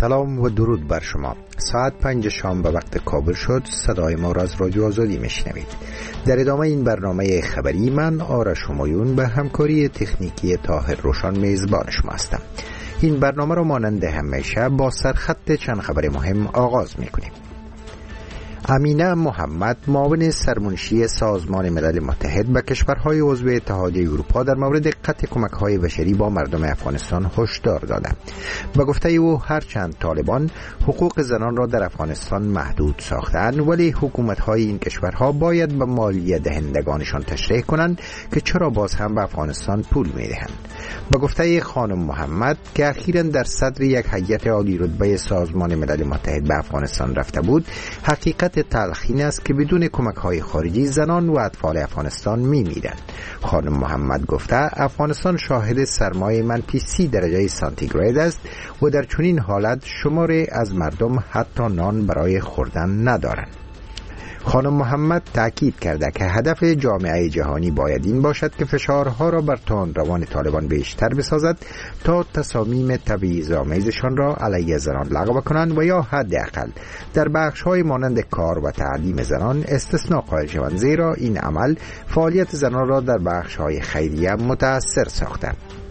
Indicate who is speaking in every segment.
Speaker 1: سلام و درود بر شما. ساعت 5 شام به وقت کابل شد. صدای ما را از رادیو آزادی میشنوید. در ادامه این برنامه خبری من آرش همایون به همکاری تکنیکی طاهر روشان میزبان شما هستم. این برنامه را مانند همیشه با سرخط چند خبر مهم آغاز میکنیم. امینه محمد معاون سرمنشی سازمان ملل متحد به کشورهای عضو اتحادیه اروپا در مورد قطع کمک‌های بشری با مردم افغانستان هشدار داده. به گفته او هرچند طالبان حقوق زنان را در افغانستان محدود ساختند، ولی حکومت‌های این کشورها باید به مالیه دهندگانشان تشریح کنند که چرا باز هم به افغانستان پول می‌دهند. به گفته خانم محمد که اخیراً در صدر یک هیئت عالی رتبه سازمان ملل متحد به افغانستان رفته بود، حقیقت تلخین است که بدون کمک‌های خارجی زنان و اطفال افغانستان می‌میرند. خانم محمد گفته افغانستان شاهد سرمایه منفی 30 درجه سانتیگراد است و در چنین حالت شماری از مردم حتی نان برای خوردن ندارند. خانم محمد تأکید کرده که هدف جامعه جهانی باید این باشد که فشارها را بر تندروان طالبان بیشتر بسازد تا تصامیم تبعیض‌آمیزشان را علیه زنان لغو کنند و یا حداقل در بخش‌های مانند کار و تعلیم زنان استثناء قائل شوند، زیرا این عمل فعالیت زنان را در بخش‌های خیریه متأثر ساخته.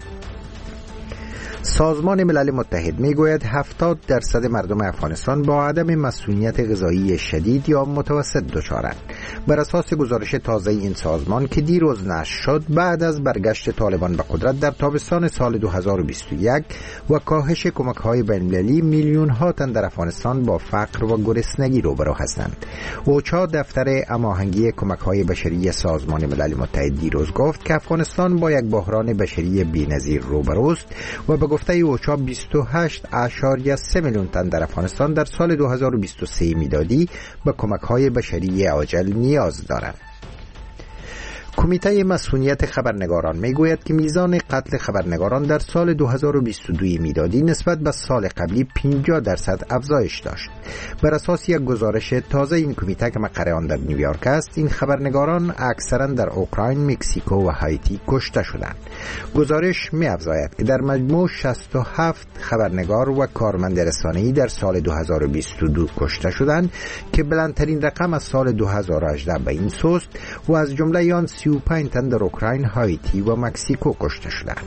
Speaker 1: سازمان ملل متحد میگوید 70% مردم افغانستان با عدم مسئولیت غذایی شدید یا متوسط دچارند. بر اساس گزارش تازه این سازمان که دیروز نشر شد، بعد از برگشت طالبان به قدرت در تابستان سال 2021 و کاهش کمک‌های بین‌المللی، میلیون‌ها تن در افغانستان با فقر و گرسنگی روبرو هستند. اوچا دفتر هماهنگی کمک‌های بشری سازمان ملل متحد دیروز گفت که افغانستان با یک بحران بشری بی‌نظیر روبروست و به گفته اوچا 28.3 میلیون تن در افغانستان در سال 2023 میلادی به کمک‌های بشری عاجل نیاز دارند. کمیته مسئولیت خبرنگاران میگوید که میزان قتل خبرنگاران در سال 2022 میلادی نسبت به سال قبلی 50% افزایش داشت. بر اساس یک گزارش تازه این کمیته که مقر آن در نیویورک است، این خبرنگاران اکثرا در اوکراین، مکزیکو و هایتی کشته شدند. گزارش می‌افزاید که در مجموع 67 خبرنگار و کارمند رسانه‌ای در سال 2022 کشته شدند که بلندترین رقم از سال 2018 به این سوست و از جمله آن 35 تن در اوکراین، هایتی و مکزیکو کشته شدند.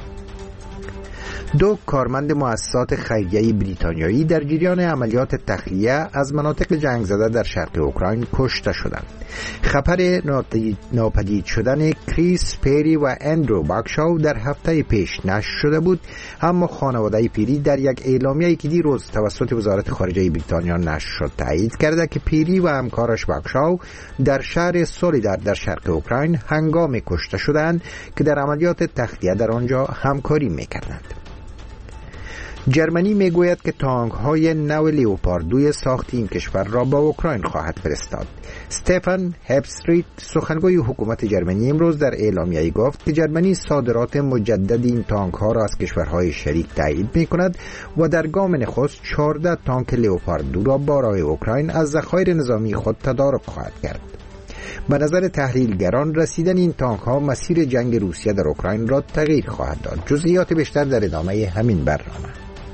Speaker 1: 2 کارمند مؤسسات خیریه بریتانیایی در جریان عملیات تخلیه از مناطق جنگ زده در شرق اوکراین کشته شدند. خبر ناپدید شدن کریس پیری و اندرو باکشاو در هفته پیش نشر شده بود، اما خانواده پیری در یک اعلامیه‌ای که دیروز توسط وزارت خارجه بریتانیا نشر شد تایید کرده که پیری و همکارش باکشاو در شهر سولیدار در شرق اوکراین هنگام کشته شدند که در عملیات تخلیه در آنجا همکاری می‌کردند. جرمنی میگوید که تانک‌های نو لیوپارد 2 ساخت این کشور را به اوکراین خواهد فرستاد. استفان هپستریت، سخنگوی حکومت جرمنی، امروز در اعلامیه‌ای گفت که جرمنی صادرات مجدد این تانک‌ها را از کشورهای شریک تایید می‌کند و در گام نخست 14 تانک لیوپارد 2 را برای اوکراین از ذخایر نظامی خود تدارک خواهد کرد. به نظر تحلیلگران رسیدن این تانک‌ها مسیر جنگ روسیه در اوکراین را تغییر خواهد داد. جزئیات بیشتر در ادامه همین برنامه.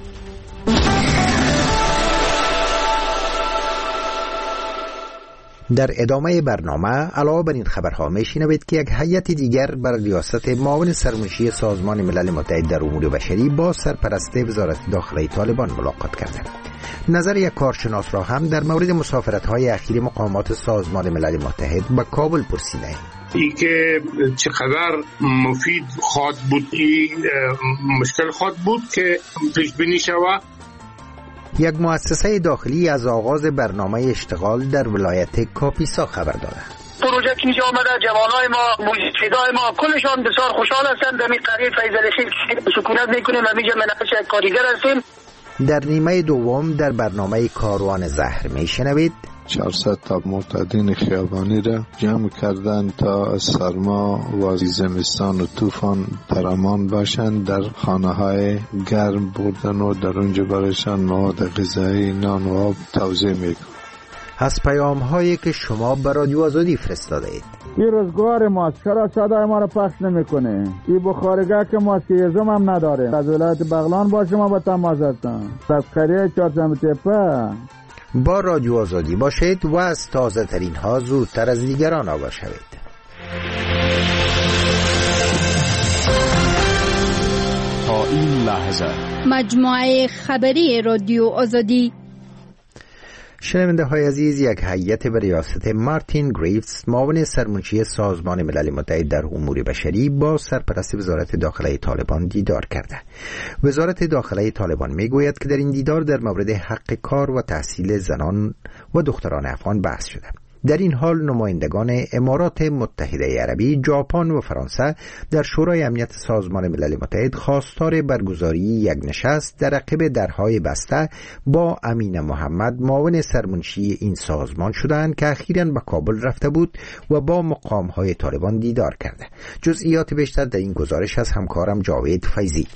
Speaker 1: در ادامه برنامه علاوه بر این خبرها میشنوید که یک هیئت دیگر بر ریاست معاون سرمنشی سازمان ملل متحد در امور بشری با سرپرست وزارت داخلی طالبان ملاقات کرده. نظر یک کارشناس را هم در مورد مسافرت‌های اخیر مقامات سازمان ملل متحد به کابل پرسیده ایم.
Speaker 2: ای که چقدر مفید خواهد بود، مشکل خواهد بود که پیش بینی شود.
Speaker 1: یک مؤسسه داخلی از آغاز برنامه اشتغال در ولایت کاپیسا خبر داده.
Speaker 3: پروژه که اینجا آمده، جوانای ما، موجودای ما کلشان بسیار خوشحال هستند. در این قریه فیض خیل سکونت میکنیم و میجا منعش کارگر هستیم.
Speaker 1: در نیمه دوم در برنامه کاروان زهر میشنوید
Speaker 4: 400 تا مرتدین خیابانی را جمع کردند تا از سرما و زمستان و طوفان در امان باشند. در خانه های گرم بردن و در اونجا برایشان مواد غذایی، نان و آب توزیع میکنند.
Speaker 1: از پیام هایی که شما به رادیو آزادی فرستاده اید.
Speaker 5: این روزگار ماست، چرا صدای ما رو پخش نمیکنه؟ این بخارگاه که ما سیزم هم نداره. از ولایت بغلان باشه، ما با تماس هستم از قریه چهارشنبه تپه.
Speaker 1: با رادیو آزادی باشید و از تازه ترین ها زودتر از دیگران آگاه شوید.
Speaker 6: تا این لحظه
Speaker 7: مجموعه خبری رادیو آزادی.
Speaker 1: شنونده های عزیز، یک هیئت به ریاست مارتین گریفز، معاون سرمنشی سازمان ملل متحد در امور بشری، با سرپرست وزارت داخله طالبان دیدار کرده. وزارت داخله طالبان میگوید که در این دیدار در مورد حق کار و تحصیل زنان و دختران افغان بحث شده. در این حال نمایندگان امارات متحده عربی، ژاپن و فرانسه در شورای امنیت سازمان ملل متحد خواستار برگزاری یک نشست در عقب درهای بسته با امینه محمد، معاون سرمنشی این سازمان شدند که اخیراً به کابل رفته بود و با مقام‌های طالبان دیدار کرده. جزئیات بیشتر در این گزارش از همکارم جاوید فیضی.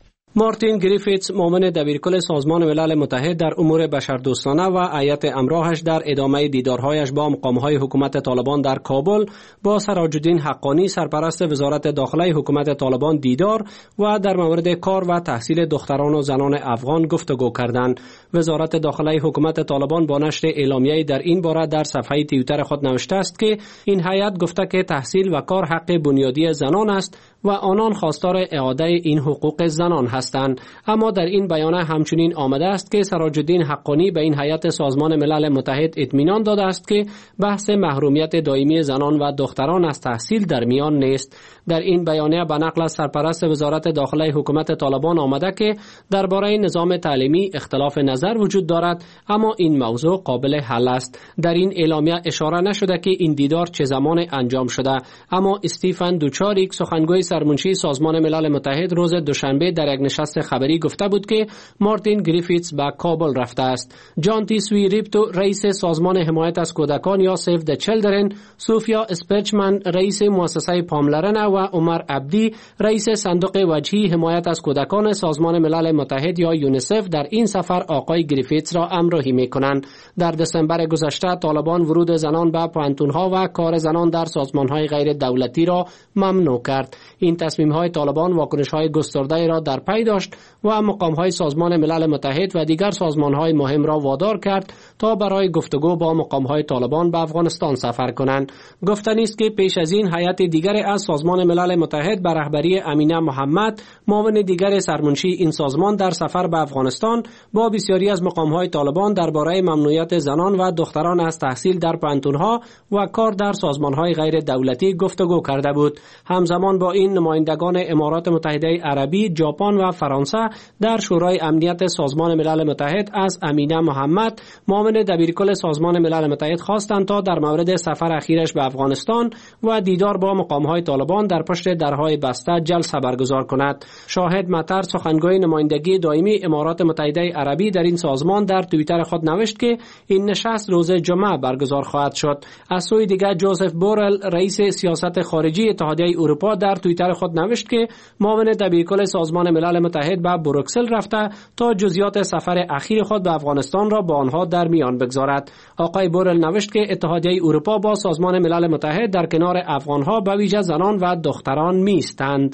Speaker 8: مارتین گریفیتس، معاون دبیرکل سازمان ملل متحد در امور بشردوستانه و هیئت همراهش در ادامه دیدارهایش با مقام‌های حکومت طالبان در کابل با سراج الدین حقانی، سرپرست وزارت داخله حکومت طالبان دیدار و در مورد کار و تحصیل دختران و زنان افغان گفتگو کردند. وزارت داخله حکومت طالبان با نشر اعلامیه‌ای در این باره در صفحه توییتر خود نوشته است که این هیئت گفته که تحصیل و کار حق بنیادی زنان است و آنان خواستار اعاده این حقوق زنان هستند. اما در این بیانیه همچنین آمده است که سراج الدین حقانی به این هیئت سازمان ملل متحد اطمینان داده است که بحث محرومیت دائمی زنان و دختران از تحصیل در میان نیست. در این بیانیه به نقل از سرپرست وزارت داخله حکومت طالبان آمده که درباره نظام تعلیمی اختلاف نظر وجود دارد، اما این موضوع قابل حل است. در این اعلامیه اشاره نشده که این دیدار چه زمان انجام شده، اما استیفن دوچاریک، سخنگوی سرمنشی سازمان ملل متحد، روز دوشنبه در یک نشست خبری گفته بود که مارتین گریفیتس به کابل رفته است. جان تیسوی ریپتو، رئیس سازمان حمایت از کودکان یا سیو د چیلدرن، سوفیا اسپرچمن، رئیس مؤسسه پاملرن و عمر عبدی، رئیس صندوق وجهی حمایت از کودکان سازمان ملل متحد یا یونیسف در این سفر آقای گریفیتس را همراهی می‌کنند. در دسامبر گذشته طالبان ورود زنان به پوهنتون‌ها و کار زنان در سازمان‌های غیر دولتی را ممنوع کرد. این تصمیم‌های طالبان واکنش‌های گسترده را در پی داشت و مقام‌های سازمان ملل متحد و دیگر سازمان‌های مهم را وادار کرد تا برای گفتگو با مقام‌های طالبان به افغانستان سفر کنند. گفتنی است که پیش از این هیئت دیگر از سازمان ملل متحد به رهبری امینه محمد، معاون دیگر سرمنشی این سازمان، در سفر به افغانستان با بسیاری از مقام‌های طالبان درباره ممنوعیت زنان و دختران از تحصیل در پوهنتون‌ها و کار در سازمان‌های غیر دولتی گفتگو کرده بود. همزمان با این نمایندگان امارات متحده عربی، ژاپن و فرانسه در شورای امنیت سازمان ملل متحد از امینه محمد، معاون دبیرکل سازمان ملل متحد، خواستند تا در مورد سفر اخیرش به افغانستان و دیدار با مقام‌های طالبان در پشت درهای بسته جلسه برگزار کند. شاهد مطر، سخنگوی نمایندگی دائمی امارات متحده عربی در این سازمان، در توییتر خود نوشت که این نشست روز جمعه برگزار خواهد شد. از سوی دیگر جوزف بورل، رئیس سیاست خارجی اتحادیه اروپا، در توییتر خود نوشت که معاون دبیرکل سازمان ملل متحد به بروکسل رفته تا جزئیات سفر اخیر خود به افغانستان را با آنها در میان بگذارد. آقای بورل نوشت که اتحادیه اروپا با سازمان ملل متحد در کنار افغانها به ویژه زنان و دختران می‌ایستند.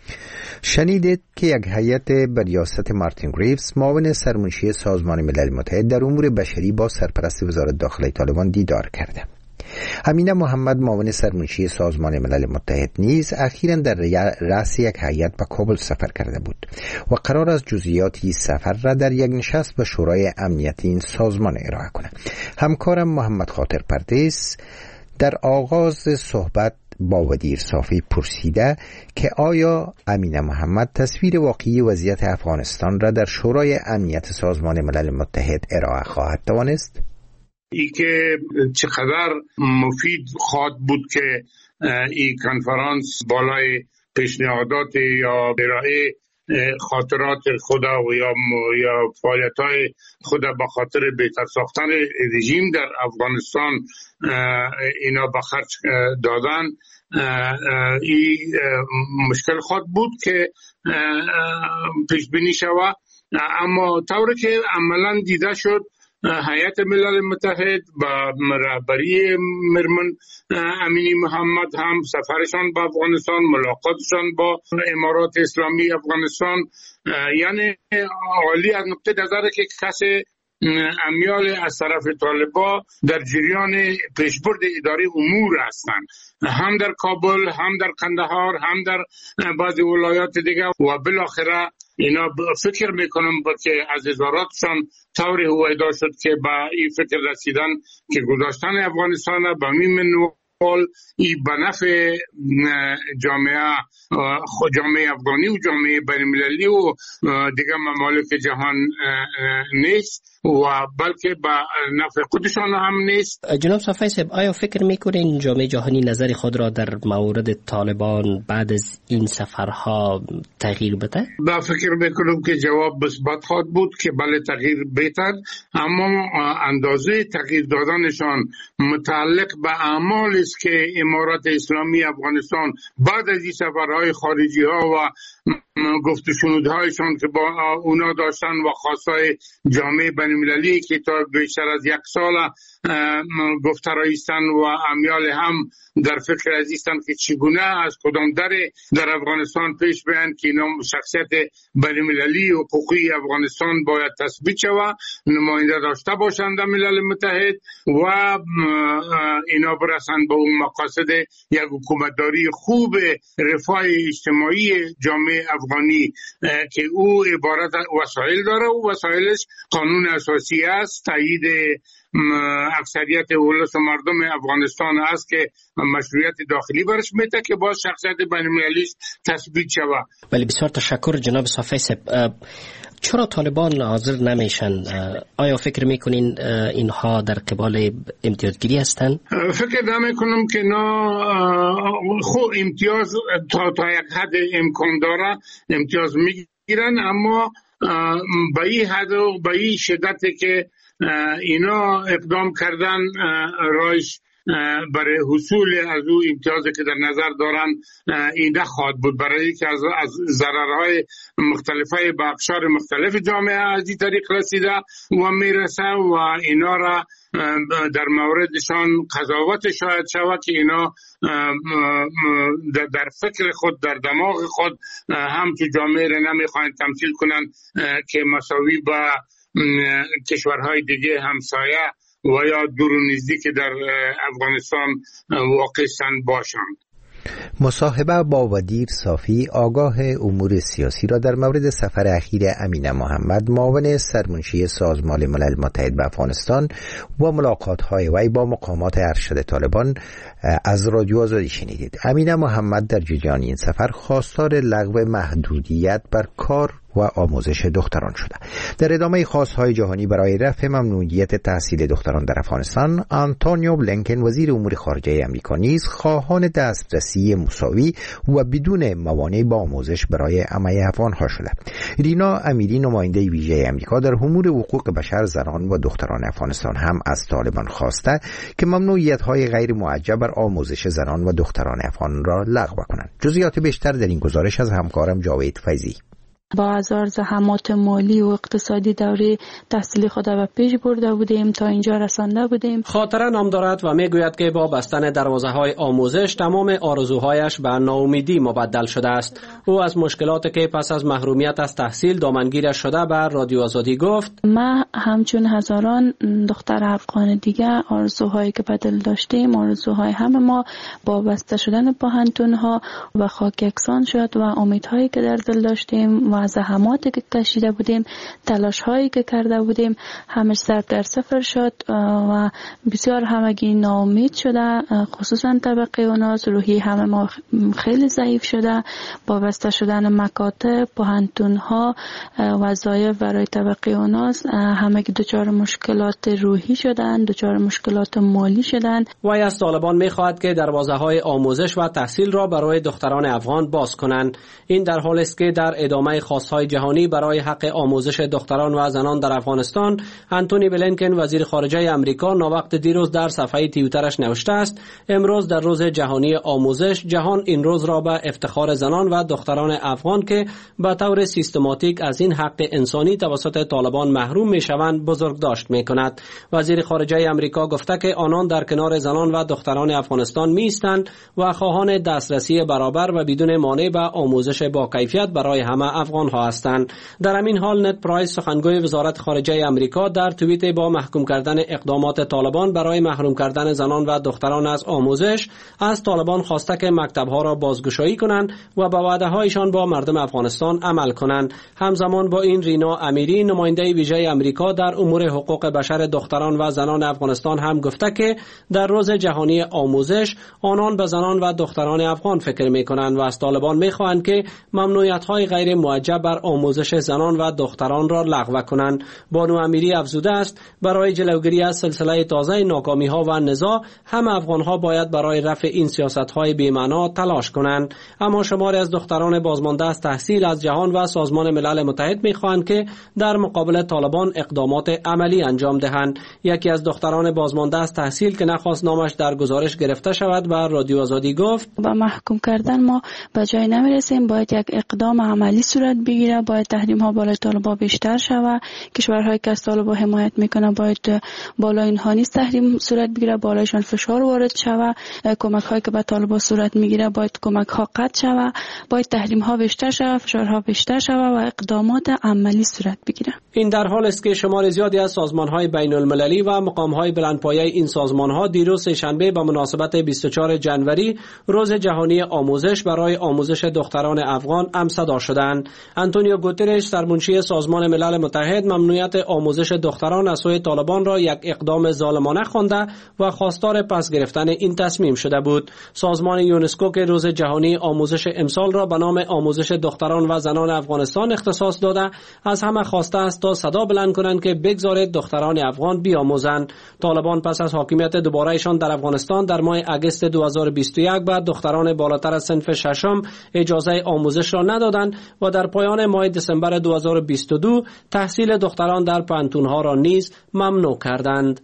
Speaker 1: شنیدید که یک هیئت به ریاست مارتین گریفز، معاون سرمنشی سازمان ملل متحد در امور بشری، با سرپرست وزارت داخله طالبان دیدار کرده. امینه محمد، معاون سرمنشی سازمان ملل متحد، نیز اخیراً در رأس یک هیئت به کابل سفر کرده بود و قرار است جزئیات سفر را در یک نشست به شورای امنیت این سازمان ارائه کند. همکارم محمد خاطر پردیس در آغاز صحبت با ودیر صافی پرسیده که آیا امینه محمد تصویر واقعی وضعیت افغانستان را در شورای امنیت سازمان ملل متحد ارائه خواهد توانست؟
Speaker 2: ای که چقدر مفید خواهد بود که این کنفرانس بالای پیشنهادات یا ارائه خاطرات خدا و یا فعالیت‌های خدا به خاطر بهتر ساختن رژیم در افغانستان اینا به خرج دادن، این مشکل خواهد بود که پیش بینی شود. اما طوری که عملا دیده شد هیئت ملل متحد با رهبری مرمن امینی محمد هم سفرشان به افغانستان، ملاقاتشان با امارات اسلامی افغانستان، یعنی عالی از نقطه نظر که کسی امیال از طرف طالبان در جریان پیشبرد اداره امور هستند، هم در کابل، هم در قندهار، هم در بعضی ولایات دیگه و بالاخره اینا فکر میکنم که از وزاراتشان طور هویدا شد که با این فکر رسیدن که گذاشتن افغانستان به همین ای به نفع جامعه افغانی و جامعه بین‌المللی و دیگر ممالک جهان نیست و بلکه به نفع خودشان هم نیست.
Speaker 9: جناب صافی صاحب، آیا فکر میکنین جامعه جهانی نظر خود را در مورد طالبان بعد از این سفرها تغییر بده؟
Speaker 2: با فکر میکنم که جواب مثبت خواهد بود که بله تغییر بهتر، اما اندازه تغییر دادنشان متعلق به اعمالی است که امارات اسلامی افغانستان بعد از این سفرهای خارجی ها و گفت و شنودهایشان که با اونا داشتن و خواستای جامعه بین‌المللی که تا بیشتر از 1 سال گفته رایستن و امیال هم در فکر عزیزتن که چگونه از کدام در افغانستان پیش بیان که اینا شخصیت بین‌المللی و حقوقی افغانستان باید تثبیت شود، نماینده داشته باشند در ملل متحد و اینا برسند به اون مقاصد یک حکومتداری خوب رفاه اجتماعی جامعه افغانی که او عبارت وسایل داره و وسایلش قانون اساسی است، تایید اکثریت ولس و مردم افغانستان است که مشروعیت داخلی برش میده که باز شخصیت بین‌المللیش تثبیت شود.
Speaker 9: ولی بسیار تشکر جناب صافی صاحب. چرا طالبان حاضر نمیشن؟ آیا فکر میکنین اینها در قبال امتیازگیری هستند؟
Speaker 2: فکر نمیکنم که خود امتیاز تا یک حد امکان داره امتیاز میگیرن، اما به این حد و به این شدتی که اینا اقدام کردن رایش برای حصول از او امتیازی که در نظر دارن این خواهد بود، برای که از ضررهای مختلفه به اقشار مختلف جامعه از این طریق رسیده و میرسه و اینا را در موردشان قضاوت شاید شود که اینا در فکر خود، در دماغ خود هم تو جامعه را نمیخواهند تمثیل کنند که مساوی با کشورهای دیگه همسایه و یا دور و نزدیک در افغانستان واقع باشند.
Speaker 1: مصاحبه با ودیر صافی، آگاه امور سیاسی، را در مورد سفر اخیر امینه محمد، معاون سرمنشی سازمان ملل متحد به افغانستان و ملاقات‌های وی با مقامات ارشد طالبان از رادیو آزادی شنیدید. امینه محمد در جریان این سفر خواستار لغو محدودیت بر کار و آموزش دختران شده. در ادامه خواست‌های جهانی برای رفع ممنوعیت تحصیل دختران در افغانستان، آنتونیو بلینکن وزیر امور خارجه آمریکا نیز خواهان دسترسی مساوی و بدون موانع با آموزش برای همه افغان‌ها شده. رینا امیری، نماینده ویژه آمریکا در امور حقوق بشر زنان و دختران افغانستان، هم از طالبان خواسته که ممنوعیت‌های غیر موجه بر آموزش زنان و دختران افغان را لغو کنند. جزئیات بیشتر در این گزارش از همکارم جاوید فیضی.
Speaker 10: با هزار زحمات مالی و اقتصادی دوره تحصیلی خود را پیش برده بودیم تا اینجا رسانده بودیم.
Speaker 8: خاطره نام دارد و میگوید که با بستن دروازه‌های آموزش تمام آرزوهایش به ناامیدی مبدل شده است. او از مشکلاتی که پس از محرومیت از تحصیل دامنگیرش شده به رادیو آزادی گفت:
Speaker 10: ما همچون هزاران دختر افغان دیگه آرزوهایی که به دل داشتیم، آرزوهای همه ما با بسته شدن پاهنتون‌ها و خاک یکسان شد و امیدهایی که در دل داشتیم و زحماتی که کشیده بودیم، تلاش‌هایی که کرده بودیم، همش ضرب در صفر شد و بسیار همگی ناامید شده، خصوصا طبقه اوناس. روحی همه ما خیلی ضعیف شده با بسته شدن مکاتب، پاهنتون‌ها، وظایف برای طبقه اوناس. همگی دچار مشکلات روحی شدن، دچار مشکلات مالی شدن.
Speaker 8: وی از طالبان می‌خواهد که دروازه‌های آموزش و تحصیل را برای دختران افغان باز کنند. این در حالی است که در ادامه خواست‌های جهانی برای حق آموزش دختران و زنان در افغانستان، آنتونی بلینکن وزیر خارجه آمریکا ناوقت دیروز در صفحه توییترش نوشته است: امروز در روز جهانی آموزش، جهان این روز را به افتخار زنان و دختران افغان که به طور سیستماتیک از این حق انسانی توسط طالبان محروم می‌شوند بزرگداشت می‌کند. وزیر خارجه آمریکا گفته که آنان در کنار زنان و دختران افغانستان می‌ایستند و خواهان دسترسی برابر و بدون مانع به آموزش با کیفیت برای همه افغان‌ها هستند. در همین حال نت پرایس سخنگوی وزارت خارجه آمریکا در توییت با محکوم کردن اقدامات طالبان برای محروم کردن زنان و دختران از آموزش از طالبان خواسته که مکتب‌ها را بازگشایی کنند و به وعده‌هایشان با مردم افغانستان عمل کنند. همزمان با این رینا امیری نماینده ویژه آمریکا در امور حقوق بشر دختران و زنان افغانستان هم گفته که در روز جهانی آموزش آنان به زنان و دختران افغان فکر می‌کنند و از طالبان می‌خواهند که ممنوعیت‌های غیر موجب بر آموزش زنان و دختران را لغو کنند. بانو امیری افزوده است: برای جلوگیری از سلسله تازه ناکامی‌ها و نزاع، همه افغان‌ها باید برای رفع این سیاست‌های بی‌معنا تلاش کنند. اما شماری از دختران بازمانده از تحصیل از جهان و سازمان ملل متحد می‌خواهند که در مقابل طالبان اقدامات عملی انجام دهند. یکی از دختران بازمانده از تحصیل که نخواست نامش در گزارش گرفته شود و رادیو آزادی گفت:
Speaker 10: با محکوم کردن ما به جای نمیرسیم، باید یک اقدام عملی صورت بگیره، باید تحریم ها بالای طالبان بیشتر شود، کشورهایی که از طالبان حمایت میکنه باید بالای اینها نیست تحریم صورت بگیره، بالایشان فشار وارد شود، کمک هایی که به طالبان صورت میگیره باید کمک ها قطع شود، باید تحریم ها بیشتر شود، فشارها بیشتر شود و اقدامات عملی صورت بگیره.
Speaker 8: این در حال است که شمار زیادی از سازمان‌های بین‌المللی و مقام‌های بلندپایه این سازمان‌ها دیروز سه‌شنبه به مناسبت 24 جنوری روز جهانی آموزش برای آموزش دختران افغان صدا شدند. آنتونیو گوترش سرمنشی سازمان ملل متحد ممنوعیت آموزش دختران از سوی طالبان را یک اقدام ظالمانه خوانده و خواستار پس گرفتن این تصمیم شده بود. سازمان یونسکو که روز جهانی آموزش امسال را به نام آموزش دختران و زنان افغانستان اختصاص داده، از همه خواسته است تا صدا بلند کنند که بگذارید دختران افغان بیاموزند. طالبان پس از حاکمیت دوباره‌شان در افغانستان در ماه اگست 2021 به دختران بالاتر از صنف ششم اجازه آموزش را ندادند و در پایان ماه دسامبر 2022 تحصیل دختران در پانتون‌ها را نیز ممنوع کردند.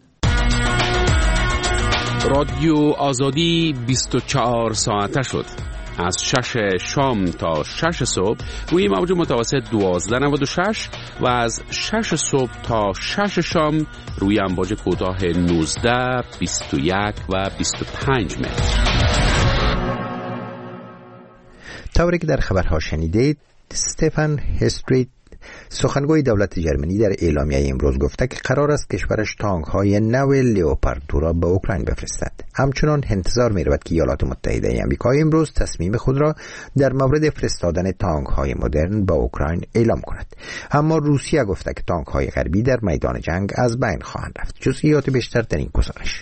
Speaker 6: رادیو آزادی 24 ساعته شد. از 6 شام تا 6 صبح روی موج متوسط 1296 و از 6 صبح تا 6 شام روی امواج کوتاه 19، 21 و 25 متر.
Speaker 1: طوری که در خبرها شنیدید، استفان هستریت سخنگوی دولت جرمنی در اعلامیه امروز گفته که قرار است کشورش تانک‌های نو لیوپارد 2 را به اوکراین بفرستد. همچنان انتظار می‌رود که ایالات متحده آمریکا امروز تصمیم خود را در مورد فرستادن تانک‌های مدرن به اوکراین اعلام کند. اما روسیه گفته که تانک‌های غربی در میدان جنگ از بین خواهند رفت. جزئیات بیشتر در این گزارش.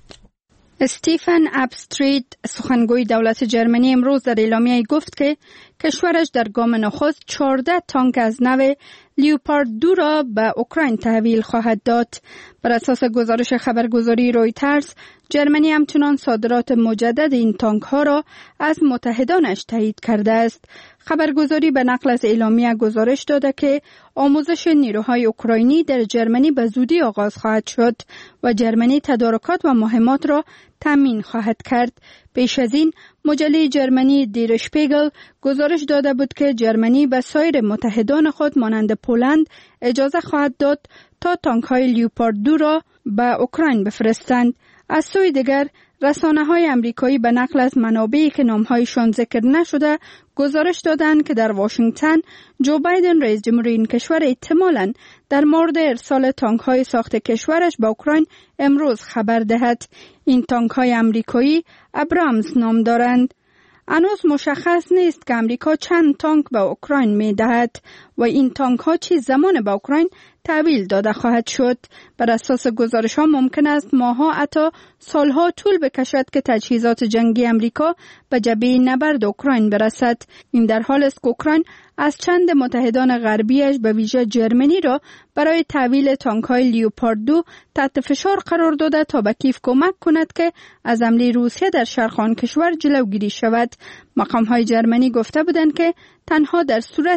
Speaker 7: استیفن ابستریت سخنگوی دولت جرمنی امروز در اعلامیه گفت که کشورش در گام نخست 14 تانک از نو لیوپارد 2 را به اوکراین تحویل خواهد داد. بر اساس گزارش خبرگزاری رویترز، جرمنی همچنان صادرات مجدد این تانک ها را از متحدانش تایید کرده است. خبرگزاری به نقل از اعلامیه گزارش داده که آموزش نیروهای اوکراینی در جرمنی به زودی آغاز خواهد شد و جرمنی تدارکات و مهمات را تامین خواهد کرد. پیش از این مجله جرمنی دیر شپیگل گزارش داده بود که جرمنی به سایر متحدان خود مانند پولند اجازه خواهد داد تا تانک‌های لیوپارد 2 را به اوکراین بفرستند. از سوی دیگر رسانه‌های آمریکایی به نقل از منابعی که نام‌هایشان ذکر نشده گزارش دادند که در واشنگتن جو بایدن رئیس جمهوری این کشور احتمالاً در مورد ارسال تانک‌های ساخت کشورش به اوکراین امروز خبر دهد. این تانک‌های آمریکایی ابرامز نام دارند. هنوز مشخص نیست که امریکا چند تانک به اوکراین می دهد و این تانک ها چه زمان به اوکراین تحویل داده خواهد شد. بر اساس گزارش ها ممکن است ماها حتی سالها طول بکشد که تجهیزات جنگی امریکا به جبهه نبرد اوکراین برسد. این در حال است که اوکراین از چند متحدان غربیش به ویژه جرمنی را برای تحویل تانک‌های لیوپارد 2 تحت فشار قرار داده تا به کیف کمک کند که از حمله روسیه در شرق آن کشور جلوگیری شود. مقام‌های جرمنی گفته بودند که تنها در صورت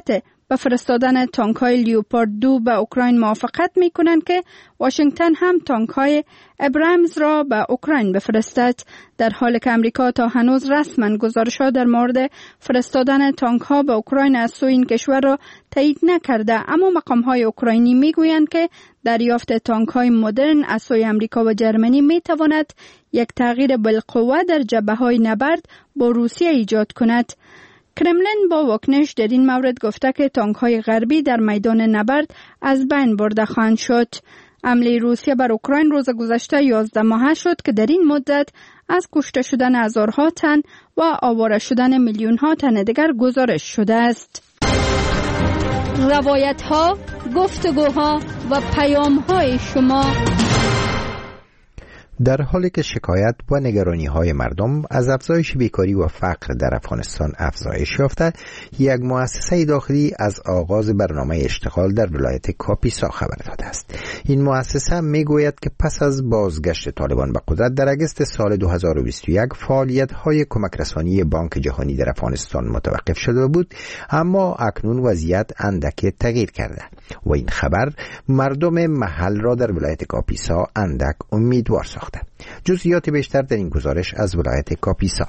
Speaker 7: به فرستادن تانک‌های لیوپارد 2 به اوکراین موافقت می‌کنند که واشنگتن هم تانک‌های ابرامز را به اوکراین بفرستد، در حالی که امریکا تا هنوز رسما گزارش‌ها در مورد فرستادن تانک‌ها به اوکراین از سوی این کشور را تایید نکرده. اما مقام‌های اوکراینی می‌گویند که دریافت تانک‌های مدرن از سوی امریکا و جرمنی می‌تواند یک تغییر بالقوه در جبهه‌های نبرد با روسیه ایجاد کند. کرملین با واکنش در این مورد گفته که تانک‌های غربی در میدان نبرد از بین برده خواهند شد. حمله روسیه بر اوکراین روز گذشته 11 ماهه شد که در این مدت از کشته شدن هزارها تن و آواره شدن میلیون‌ها تن دیگر گزارش شده است. روایت‌ها، گفتگوها و پیام‌های شما.
Speaker 1: در حالی که شکایت و نگرانی‌های مردم از افزایش بیکاری و فقر در افغانستان افزایش یافته، یک مؤسسه داخلی از آغاز برنامه اشتغال در ولایت کاپیسا خبر داده است. این مؤسسه میگوید که پس از بازگشت طالبان به قدرت در اگست سال 2021 فعالیت‌های کمک رسانی بانک جهانی در افغانستان متوقف شده بود، اما اکنون وضعیت اندک تغییر کرده و این خبر مردم محل را در ولایت کاپیسا اندک امیدوار ساخته. جزئیات بیشتر در این گزارش از ولایت کاپیسا.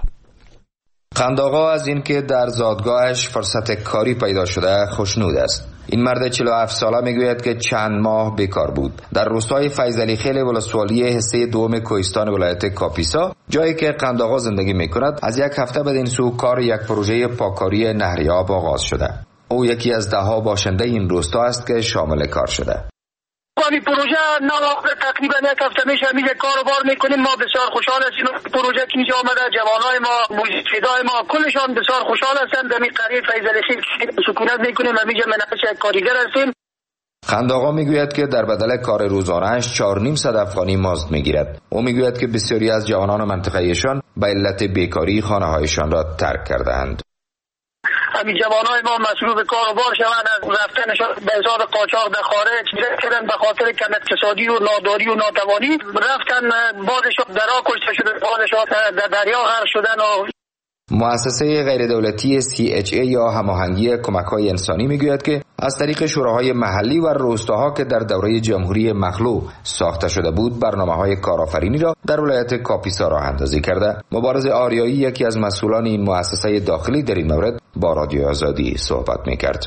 Speaker 11: قندآقا از اینکه در زادگاهش فرصت کاری پیدا شده خوشنود است. این مرد 47 ساله میگوید که چند ماه بیکار بود. در روستای فیضعلی خیل ولسوالی حصه دوم کوهستان ولایت کاپیسا، جایی که قندآقا زندگی میکند، از یک هفته بدین سو کار یک پروژه پاککاری نهریاب آغاز شده. او یکی از 10 باشنده این روستا است که شامل کار شده.
Speaker 3: این پروژه تقریبا یک هفته میشه میگه کاروبار میکنیم. ما بسیار خوشحال هستیم. پروژه که اینجا آمده، جوانای ما، موجودای ما کلشان بسیار خوشحال هستند. در این قریه فیضعلی خیل سکونت میکنیم و میگه منعش یک کارگر هستیم.
Speaker 11: قندآقا میگوید که در بدل کار روزانه‌اش 4.5 افغانی مزد میگیرد. او میگوید که بسیاری از جوانان منطقه ایشان به علت بیکاری خانه‌هایشان را ترک کردند.
Speaker 3: همین جوانای ما مصروف کاروبار شوند، از رفتنشان به حساب قاچاق در خارج رفتن به خاطر کم اقتصادی و ناداری و ناتوانی رفتن، بعضشان درا کشته شده، بعضشان در دریا غرق شدن.
Speaker 11: مؤسسه غیر دولتی CHA یا هماهنگی کمک‌های انسانی میگوید که از طریق شوراهای محلی و روستاها که در دوره جمهوری مخلوع ساخته شده بود، برنامه‌های کارآفرینی را در ولایت کاپیسا راه اندازی کرده. مبارز آریایی، یکی از مسئولان این مؤسسه داخلی، در این مورد با رادیو آزادی صحبت می‌کرد.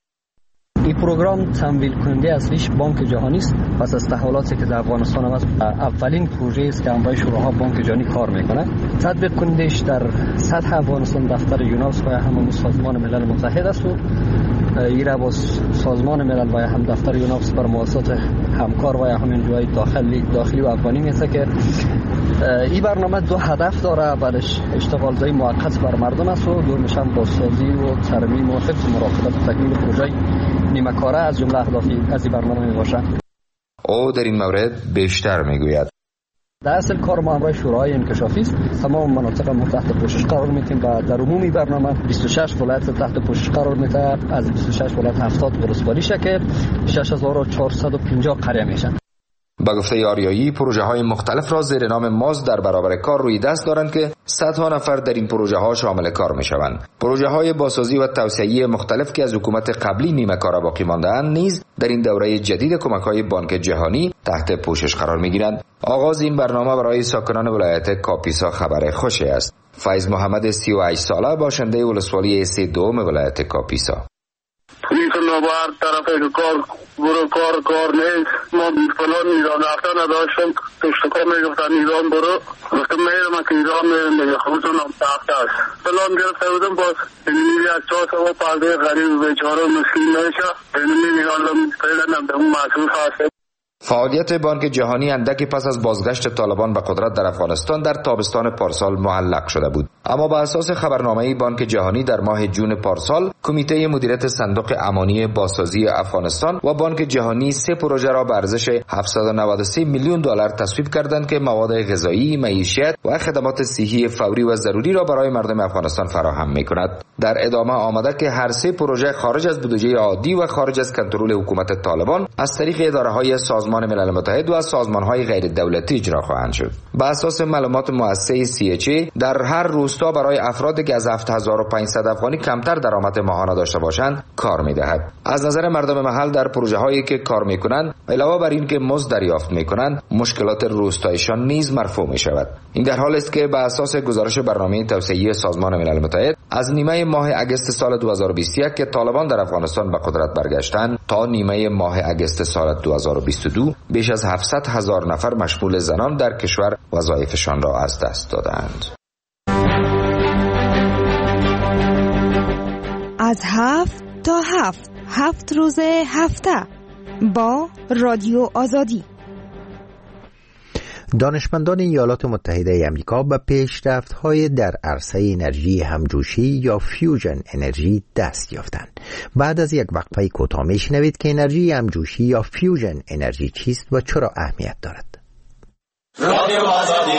Speaker 12: این پروگرام تمویل کننده اصلیش بانک جهانی است. پس از تحولاتی که در افغانستان است، اولین پروژه است که همراه شوراها بانک جهانی کار میکنه. تطبیق کنندهش در سطح افغانستان دفتر یونسکو و همون سازمان ملل متحد است و ایرا با سازمان ملل و هم دفتر یونسکو بر مؤسسات همکار و همین جای داخلی و افغانی میشه که این برنامه 2 هدف داره. اولش اشتغال زایی موقت بر مردم است و دومش هم بازسازی و ترمیم و حفظ مراقبت و تکمیل پروژه نیمه کاره از جمله اهدافی از این برنامه میباشه.
Speaker 11: او در این مورد بیشتر میگوید.
Speaker 12: در اصل کار ما همراه شورای انکشافی است. تمام مناطق ما تحت پوشش قرار میدیم و در عمومی برنامه 26 ولایت تحت پوشش قرار میده. از 26 ولایت 70 ولسوالی شه که 6450 قریه میشن.
Speaker 11: با گفته آریایی، پروژه های مختلف را زیر نام مزد در برابر کار روی دست دارند که صدها نفر در این پروژه ها شامل کار می شوند. پروژه های بازسازی و توسعه مختلف که از حکومت قبلی نیمه کاره باقی مانده اند نیز در این دوره جدید کمک های بانک جهانی تحت پوشش قرار می گیرند. آغاز این برنامه برای ساکنان ولایت کاپیسا خبر خوشی است. فیض محمد 38 ساله باشنده ولسوالی حصه دوم ولایت کاپیسا.
Speaker 3: نوبر طرف کار برو کار نیست. ما فلان ایران رفتن نداشتم. پشتکار میگفتن ایران برو. گفتم میرم که ایران میرم خودتون هم تحت است. فلان گرفته بودم باز اینمی از 400 پرده غریب بیچاره مسکین نمیشه. اینمی ایران فعلا به اون مسئول هست.
Speaker 11: فعالیت بانک جهانی اندکی پس از بازگشت طالبان به قدرت در افغانستان در تابستان پارسال معلق شده بود، اما بر اساس خبرنامه بانک جهانی در ماه جون پارسال کمیته مدیریت صندوق امانی بازسازی افغانستان و بانک جهانی 3 پروژه را به ارزش 793 میلیون دلار تصویب کردند که مواد غذایی، معیشت و خدمات صحی فوری و ضروری را برای مردم افغانستان فراهم می‌کند. در ادامه آمده که هر 3 پروژه خارج از بودجه عادی و خارج از کنترل حکومت طالبان از طریق اداره‌های سازمان سازمان ملل متحد و از سازمان‌های غیر دولتی اجرا خواهند شد. بر اساس معلومات مؤسسه CHA در هر روستا برای افرادی که از 7500 افغانی کمتر درآمد ماهانه داشته باشند کار می‌دهد. از نظر مردم محل در پروژه‌هایی که کار می‌کنند علاوه بر این که مزد دریافت می‌کنند مشکلات روستایشان نیز مرفوع می‌شود. این در حالی است که بر اساس گزارش برنامه توسعه سازمان ملل متحد از نیمه ماه اگست سال 2021 که طالبان در افغانستان به قدرت برگشتند تا نیمه ماه اگست سال 2022 بیش از 700,000 نفر مشمول زنان در کشور وظایفشان را از دست دادند.
Speaker 13: از 7 تا 7 روز هفته با رادیو آزادی.
Speaker 1: دانشمندان ایالات متحده آمریکا به پیشرفت‌های در عرصه انرژی همجوشی یا فیوژن انرژی دست یافتند. بعد از یک وقفه کوتاه میشنوید که انرژی همجوشی یا فیوژن انرژی چیست و چرا اهمیت دارد. رادیو آزادی.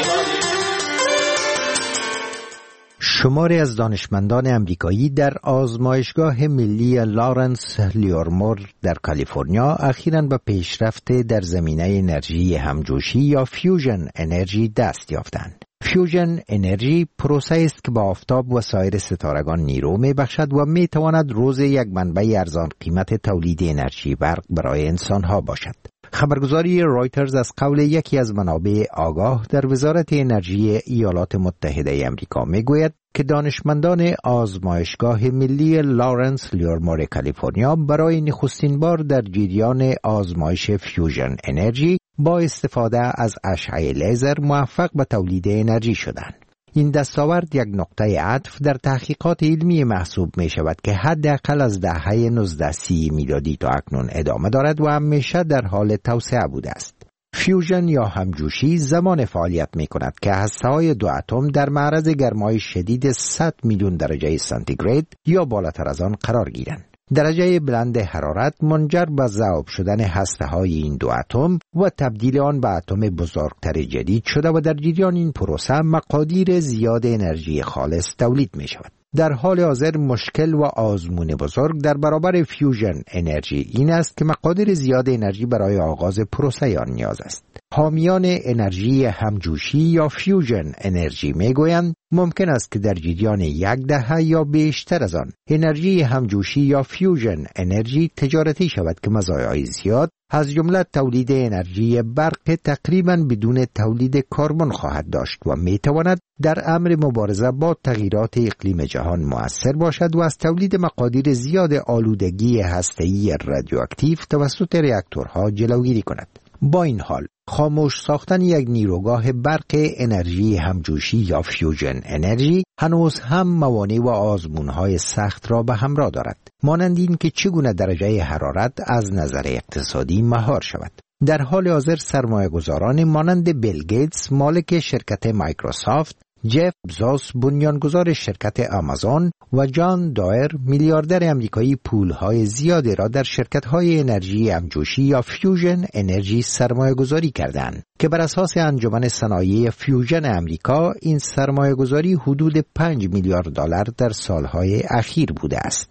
Speaker 1: شماری از دانشمندان امریکایی در آزمایشگاه ملی لارنس لیورمور در کالیفرنیا اخیراً به پیشرفت در زمینه انرژی همجوشی یا فیوژن انرژی دست یافتند. فیوژن انرژی پروسه است که با آفتاب و سایر ستارگان نیرو می بخشد و می تواند روز یک منبع ارزان قیمت تولید انرژی برق برای انسانها باشد. خبرگزاری رایترز از قول یکی از منابع آگاه در وزارت انرژی ایالات متحده آمریکا میگوید که دانشمندان آزمایشگاه ملی لارنس لیورمور کالیفرنیا برای نخستین بار در جریان آزمایش فیوژن انرژی با استفاده از اشعه لیزر موفق به تولید انرژی شدند. این دستاورد یک نقطه عطف در تحقیقات علمی محسوب می شود که حداقل از دهه 1930 میلادی تا اکنون ادامه دارد و همیشه در حال توسعه بوده است. فیوژن یا همجوشی زمان فعالیت می کند که هسته‌های دو اتم در معرض گرمای شدید 100 میلیون درجه سانتیگراد یا بالاتر از آن قرار گیرند. درجه بلند حرارت منجر به ذوب شدن هسته‌های این دو اتم و تبدیل آن به اتم بزرگتر جدید شده و در جریان این پروسه مقادیر زیاد انرژی خالص تولید می شود. در حال حاضر مشکل و آزمون بزرگ در برابر فیوژن انرژی این است که مقادیر زیاد انرژی برای آغاز پروسه آن نیاز است. حامیان انرژی همجوشی یا فیوژن انرژی میگویند ممکن است که در جریان یک دهه یا بیشتر از آن انرژی همجوشی یا فیوژن انرژی تجارتی شود که مزایای زیاد از جمله تولید انرژی برق تقریباً بدون تولید کربن خواهد داشت و میتواند در امر مبارزه با تغییرات اقلیم جهان مؤثر باشد و از تولید مقادیر زیاد آلودگی هسته‌ای رادیواکتیو توسط راکتورها جلوگیری کند. با این حال خاموش ساختن یک نیروگاه برق انرژی همجوشی یا فیوژن انرژی هنوز هم موانع و آزمون‌های سخت را به همراه دارد، مانند این که چگونه درجه حرارت از نظر اقتصادی مهار شود. در حال حاضر سرمایه‌گذاران مانند بیل گیتس مالک شرکت مایکروسافت، جف بزوس بنیانگذار شرکت آمازون و جان دایر میلیاردر امریکایی پولهای زیادی را در شرکت‌های انرژی همجوشی یا فیوژن انرژی سرمایه‌گذاری کردند که بر اساس انجمن صنایع فیوژن امریکا این سرمایه‌گذاری حدود 5 میلیارد دلار در سالهای اخیر بوده است.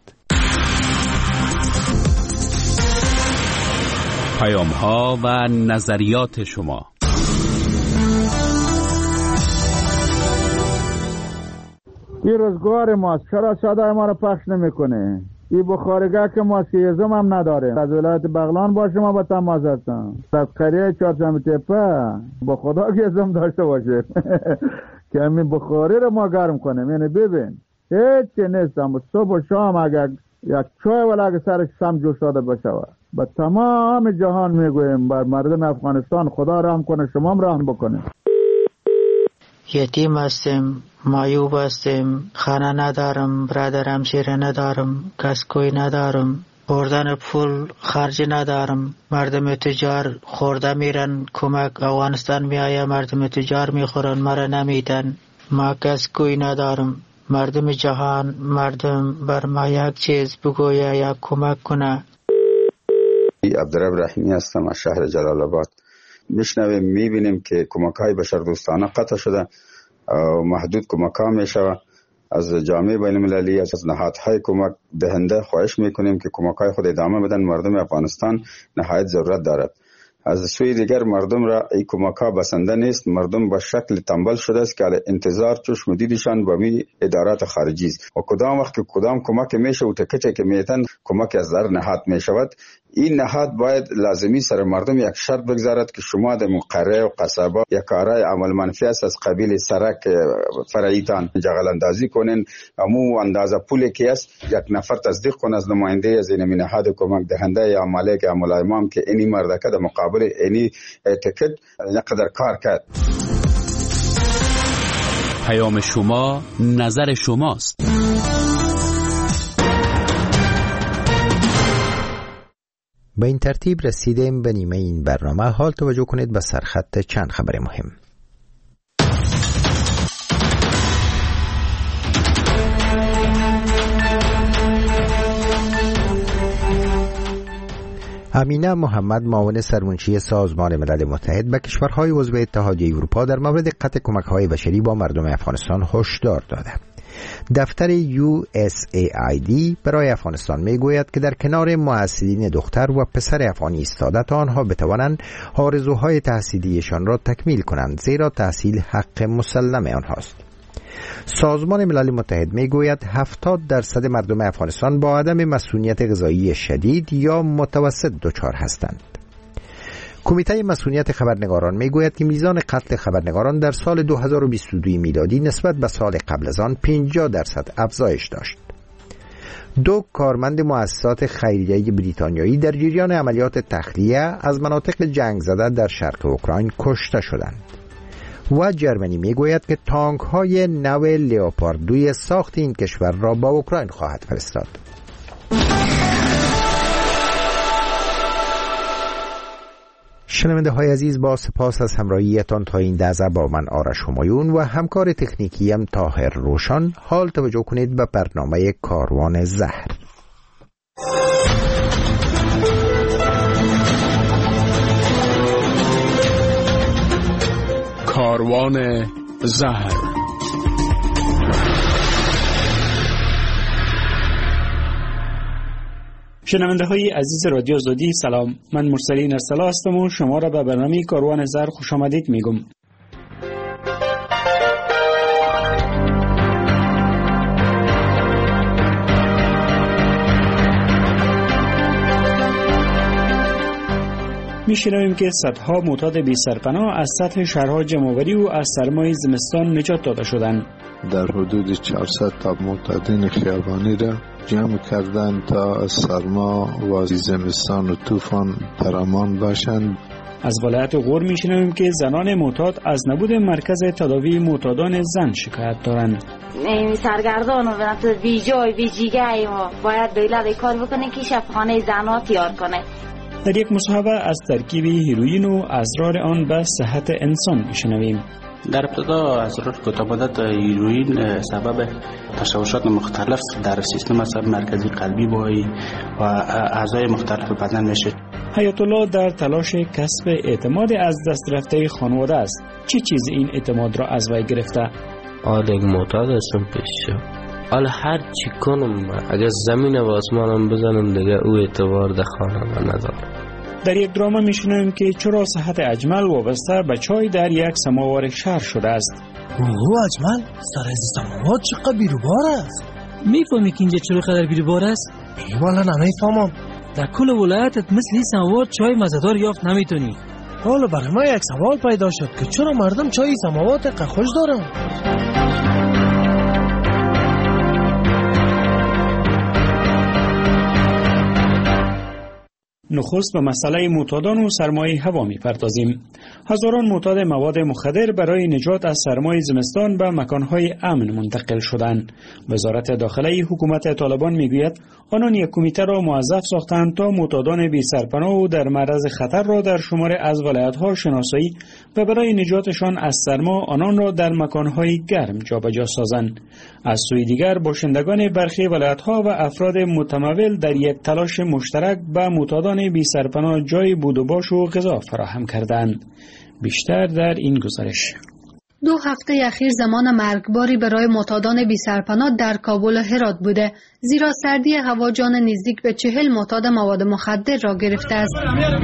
Speaker 6: پیام‌ها و نظریات شما.
Speaker 5: این روزگار ماست، چرا صدای ما رو پخش نمیکنه؟ این بخارگاه که ما سیزم هم نداره. از ولایت بغلان باشه ما با تماس هستم. از قریه چهارشنبه تپه با خدا گزم داشته باشه که همین بخاری رو ما گرم کنیم. یعنی ببین هیچ نیستم، صبح و شام اگر یک چای ولی اگر سرش سم جوش داده باشه با تمام جهان میگویم بر مردم افغانستان خدا رحم کنه، شما هم رحم بکنه.
Speaker 14: یتیم هستیم، معیوب هستیم، خانه ندارم، برادرم شیره ندارم، کسکوی ندارم، بردن پول خرج ندارم. مردم تجار خورده میرن کمک افغانستان میآیه، مردم تجار میخورن مرا نمیدن. ما کسکوی ندارم. مردم جهان، مردم بر ما یک چیز بگویه یا کمک کنه.
Speaker 15: عبدالرب رحیمی هستم از شهر جلال آباد. میشنویم میبینیم که کمک‌های بشردوستانه قطع شده و محدود کمک‌ها میشوه. از جامعه بین المللی، از نهادهای کمک دهنده خواهش میکنیم که کمک‌های خود ادامه بدن. مردم افغانستان نهایت ضرورت دارد. از سوی دیگر مردم را این کمک ها بسنده نیست. مردم به شکل تنبل شده است که انتظار چشم دیدشان به می ادارات خارجی است و کدام وقت که کدام کمک میشه و تکچه که میتن کمک از در نهاد میشود. این نهاد باید لازمی سر مردم یک شرط بگذارد که شما در قریه و قصبه یک کارای عمل منفی است از قبیل سرک فرعیتان جغل اندازی کنین، امو اندازه پولی که است یک نفر تصدیق کنه از نماینده از این نهاد کمک دهنده یا مالک یا ملایمام که اینی مردکه در مقابل اینی تکت نقدر کار کرد.
Speaker 6: پیام شما، نظر شماست.
Speaker 1: به این ترتیب رسیدیم به نیمه این برنامه. حال توجه کنید به سرخط چند خبر مهم. امینه محمد معاون سرمنشی سازمان ملل متحد به کشورهای عضو اتحادیه اروپا در مورد قطع کمک‌های بشری با مردم افغانستان هشدار داده. دفتر USAID برای افغانستان میگوید که در کنار محصلین دختر و پسر افغانی ایستاده تا آنها بتوانند آرزوهای تحصیلیشان را تکمیل کنند، زیرا تحصیل حق مسلم آنهاست. سازمان ملل متحد میگوید 70% مردم افغانستان با عدم مسئولیت غذایی شدید یا متوسط دچار هستند. کمیته مسئولیت خبرنگاران میگوید که میزان قتل خبرنگاران در سال 2022 میلادی نسبت به سال قبل از آن 50% افزایش داشت. 2 کارمند مؤسسات خیریه بریتانیایی در جریان عملیات تخلیه از مناطق جنگ زده در شرق اوکراین کشته شدند. و جرمنی میگوید که تانک های نو لئوپارد 2 ساخت این کشور را با اوکراین خواهد فرستاد. شنونده های عزیز، با سپاس از همراهیتان تا این لحظه با من آرش همایون و همکار تکنیکیم طاهر روشن. حال توجه کنید به برنامه کاروان زهر.
Speaker 6: کاروان زهر.
Speaker 16: شنونده های عزیز رادیو آزادی سلام، من مرسلین ارسلا هستم و شما را به برنامه کاروان زهر خوش آمدید میگم. میشنویم که صدها معتاد بی سرپناه از سطح شهرها جمع‌آوری و از سرمای زمستان نجات داده شدند.
Speaker 4: در حدود 400 تا معتادین خیابانی را جمع کردند تا از سرما و زمستان و طوفان در امان باشند.
Speaker 16: از ولایت غور میشنویم که زنان معتاد از نبود مرکز تداوی معتادان زن شکایت دارند.
Speaker 17: سرگردان و بی جای بی جیگه ما باید دولت کار بکنه که شفاخانه زنها تیار کنه.
Speaker 16: در یک مصاحبه از ترکیب هیروئین و اسرار آن به صحت انسان میشنویم.
Speaker 18: در ابتدا اسرار کتابت هیروئین سبب تشوشات مختلف در سیستم عصبی مرکزی قلبی و اعضای مختلف بدن میشه.
Speaker 16: حیات الله در تلاش کسب اعتماد از دست رفته خانواده است. چه چیز این اعتماد را از وی گرفته؟
Speaker 19: یک معتاد هستم پیش. حالا هر چی کنم اگر زمین و آسمانم بزنم دیگه او اعتبار در خانه من ندارم.
Speaker 16: در یک دراما میشنویم که چرا صحت اجمل وابسته به چای در یک سماور شهر شده است.
Speaker 20: اوه اجمل، سر از سماور چقدر بیروبار است. میفهمی که اینجا چرا قدر بیروبار است؟ والا نمیفهمم. در کل ولایتت مثل این سماور چای مزه‌دار یافت نمیتونی. حالا برای ما یک سوال پیدا شد که چرا مردم چای سماور تقه خوش دارن؟
Speaker 16: نخست به مسئله معتادان و سرمای هوا می‌پردازیم. هزاران معتاد مواد مخدر برای نجات از سرمای زمستان به مکانهای امن منتقل شدند. وزارت داخله حکومت طالبان میگوید آنان یک کمیته را موظف ساختند تا معتادان بی سرپناه و در معرض خطر را در شمار از ولایت‌ها شناسایی و برای نجاتشان از سرما آنان را در مکانهای گرم جابجا سازند. از سوی دیگر باشندگان برخی ولایت‌ها و افراد متمول در یک تلاش مشترک به معتادان بی سرپناه جای بود و باش و غذا فراهم کردند. بیشتر در این گزارش.
Speaker 21: 2 هفته اخیر زمان مرگباری برای معتادان بی سرپناه در کابل و هرات بوده، زیرا سردی هوا جان نزدیک به 40 معتاد مواد مخدر را گرفته است.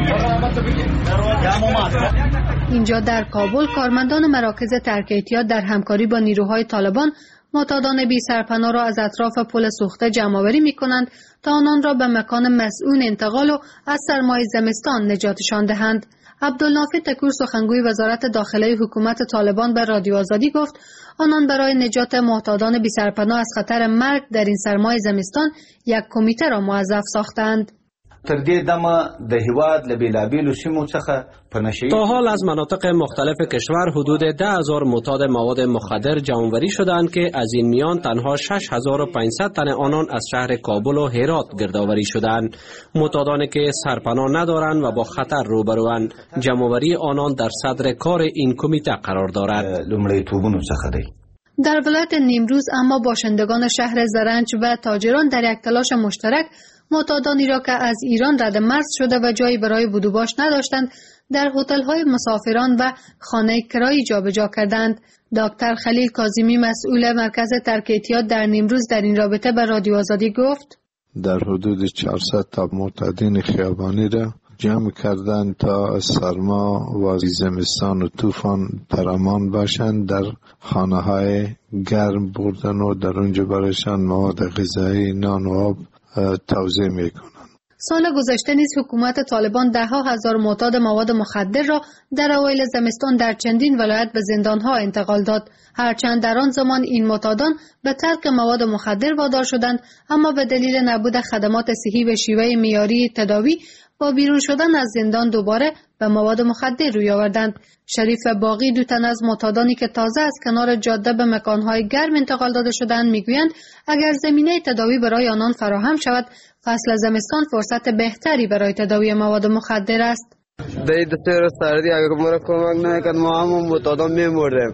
Speaker 21: اینجا در کابل کارمندان مراکز ترک اعتیاد در همکاری با نیروهای طالبان معتادان بی سرپناه را از اطراف پل سوخته جمع‌آوری می‌کنند تا آنان را به مکان مسئول انتقال و از سرمای زمستان نجاتشان دهند. عبدالنافع تکور سخنگوی وزارت داخله حکومت طالبان به رادیو آزادی گفت آنان برای نجات معتادان بی سرپناه از خطر مرگ در این سرمای زمستان یک کمیته را موظف ساختند.
Speaker 22: تر دې دمه د هیواد له بیلابیلو سیمو څخه په نشه‌ای
Speaker 8: تا حال از مناطق مختلف کشور حدود 10,000 معتاد مواد مخدر جمع‌آوری شدند که از این میان تنها 6,500 تن آنان از شهر کابل و هرات گردآوری شدند. معتادانی که سرپناه ندارند و با خطر روبروند، جمع‌آوری آنان در صدر کار این کمیته قرار دارد.
Speaker 22: لومړی توبونو څخه دی.
Speaker 21: در ولایت نیمروز اما باشندگان شهر زرنج و تاجران در یک تلاش مشترک معتادانی را که از ایران رد مرز شده و جایی برای بود و باش نداشتند در هتل‌های مسافران و خانه کرایی جابجا کردند. دکتر خلیل کاظمی مسئول مرکز ترک اعتیاد در نیمروز در این رابطه به رادیو آزادی گفت
Speaker 4: در حدود 400 تا معتادین خیابانی را جمع کردند تا از سرما و زمستان و طوفان در امان باشند، در خانه‌های گرم بردن و در اونجا برایشان مواد غذایی، نان و آب توزیع میکنند.
Speaker 21: سال گذشته نیز حکومت طالبان 10,000 معتاد مواد مخدر را در اوایل زمستان در چندین ولایت به زندانها انتقال داد. هرچند در آن زمان این معتادان به ترک مواد مخدر وادار شدند، اما به دلیل نبود خدمات صحی و شیوه معیاری تداوی با بیرون شدن از زندان دوباره به مواد مخدر روی آوردند. شریف باقی دو تن از معتادانی که تازه از کنار جاده به مکانهای گرم انتقال داده شدند میگویند اگر زمینه تداوی برای آنان فراهم شود، فصل زمستان فرصت بهتری برای تداوی مواد مخدر است.
Speaker 23: در دستور سردی اگر ما را کمک نمیکرد ما هم معتادان میمردیم.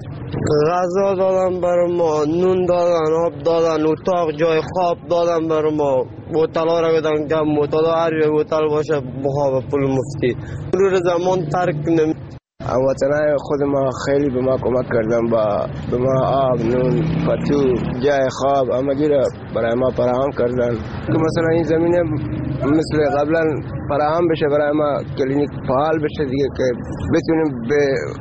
Speaker 23: غذا دادن برای ما، نون دادن، آب دادن، اتاق جای خواب دادن برای ما. هتل‌ها را گفتن که معتادا هر جای هتل باشه بخواب پول مفتی. رو زمان ترک نمی
Speaker 24: هموطنای خود ما خیلی به ما کمک کردن، به ما آب، نون، پتو، جای خواب همگی را برای ما فراهم کردن که مثلا این زمینه مثل قبلا فراهم بشه، برای ما کلینیک فعال بشه دیگه که بتونیم به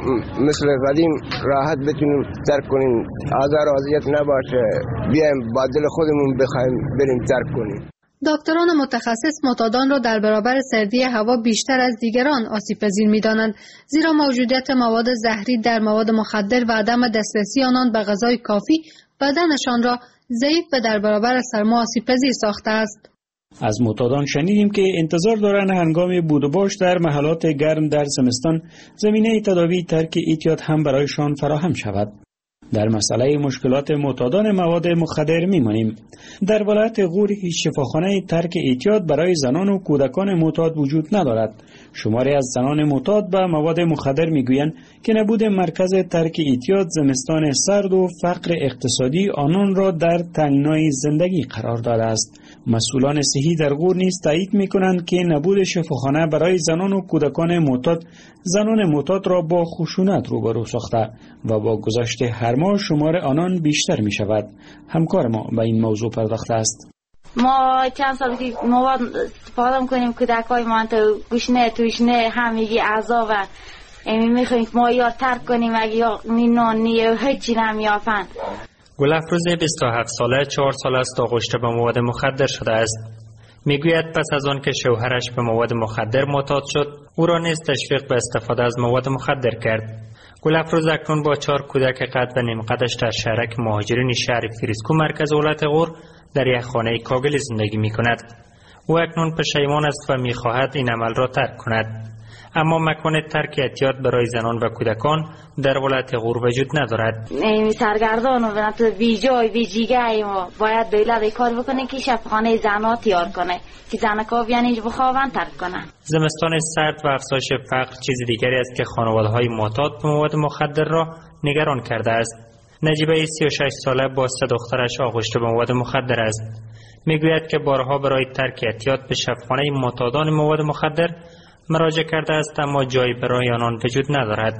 Speaker 24: مثل قدیم راحت بتونیم ترک کنیم، آزار و اذیت نباشه، بیایم با دل خودمون بخوایم بریم ترک کنیم.
Speaker 21: دکتران متخصص معتادان را در برابر سردی هوا بیشتر از دیگران آسیب پذیر می‌دانند، زیرا موجودیت مواد زهری در مواد مخدر و عدم دسترسی آنان به غذای کافی بدنشان را ضعیف و در برابر سرما آسیب پذیر ساخته است.
Speaker 16: از معتادان شنیدیم که انتظار دارند هنگام بود و باش در محلات گرم در زمستان زمینه تداوی ترک اعتیاد هم برایشان فراهم شود. در مسئله مشکلات معتادان مواد مخدر میمانیم. در ولایت غور هیچ شفاخانه ترک اعتیاد برای زنان و کودکان معتاد وجود ندارد. شماری از زنان معتاد به مواد مخدر میگویند که نبود مرکز ترک اعتیاد زمستان سرد و فقر اقتصادی آنان را در تنگنای زندگی قرار داده است. مسئولان صحی در غور نیز تایید میکنند که نبود شفاخانه برای زنان و کودکان معتاد زنان معتاد را با خشونت روبرو ساخته و با گذشت هر ماه شمار آنان بیشتر می شود. همکار ما به این موضوع پرداخته است.
Speaker 17: ما چند سال که مواد استفاده میکنیم، کودکای ما تو گوشنه توشنه همگی عذاب و میخوایم که ما یا ترک کنیم اگه یا نان نیه هیچی نمیافن.
Speaker 25: گلافروز 27 ساله 4 سال است آغشته به مواد مخدر شده است. میگوید پس از آن که شوهرش به مواد مخدر معتاد شد، او را نیز تشویق به استفاده از مواد مخدر کرد. گلافروز اکنون با 4 کودک قد و نیم قدش در شهرک مهاجرین شهر فریسکو مرکز ولایت غور در یک خانه کاگل زندگی می کند. او اکنون پشیمان است و می خواهد این عمل را ترک کند. اما مکان ترک اعتیاد برای زنان و کودکان در ولایت غور وجود ندارد.
Speaker 17: سرگردان و بی جای بی جیگه ما باید دولت کار بکنه که شفاخانه زنها تیار کنه که زنکا بیان اینجا بخوابن ترک کنن.
Speaker 25: زمستان سرد و افزایش فقر چیز دیگری است که خانواده‌های معتاد به مواد مخدر را نگران کرده است. نجیبه 36 ساله با 3 دخترش آغشته به مواد مخدر است. میگوید که بارها برای ترک اعتیاد به شفاخانه معتادان مواد مخدر مراجعه کرده است، اما جایی برای آنان وجود ندارد.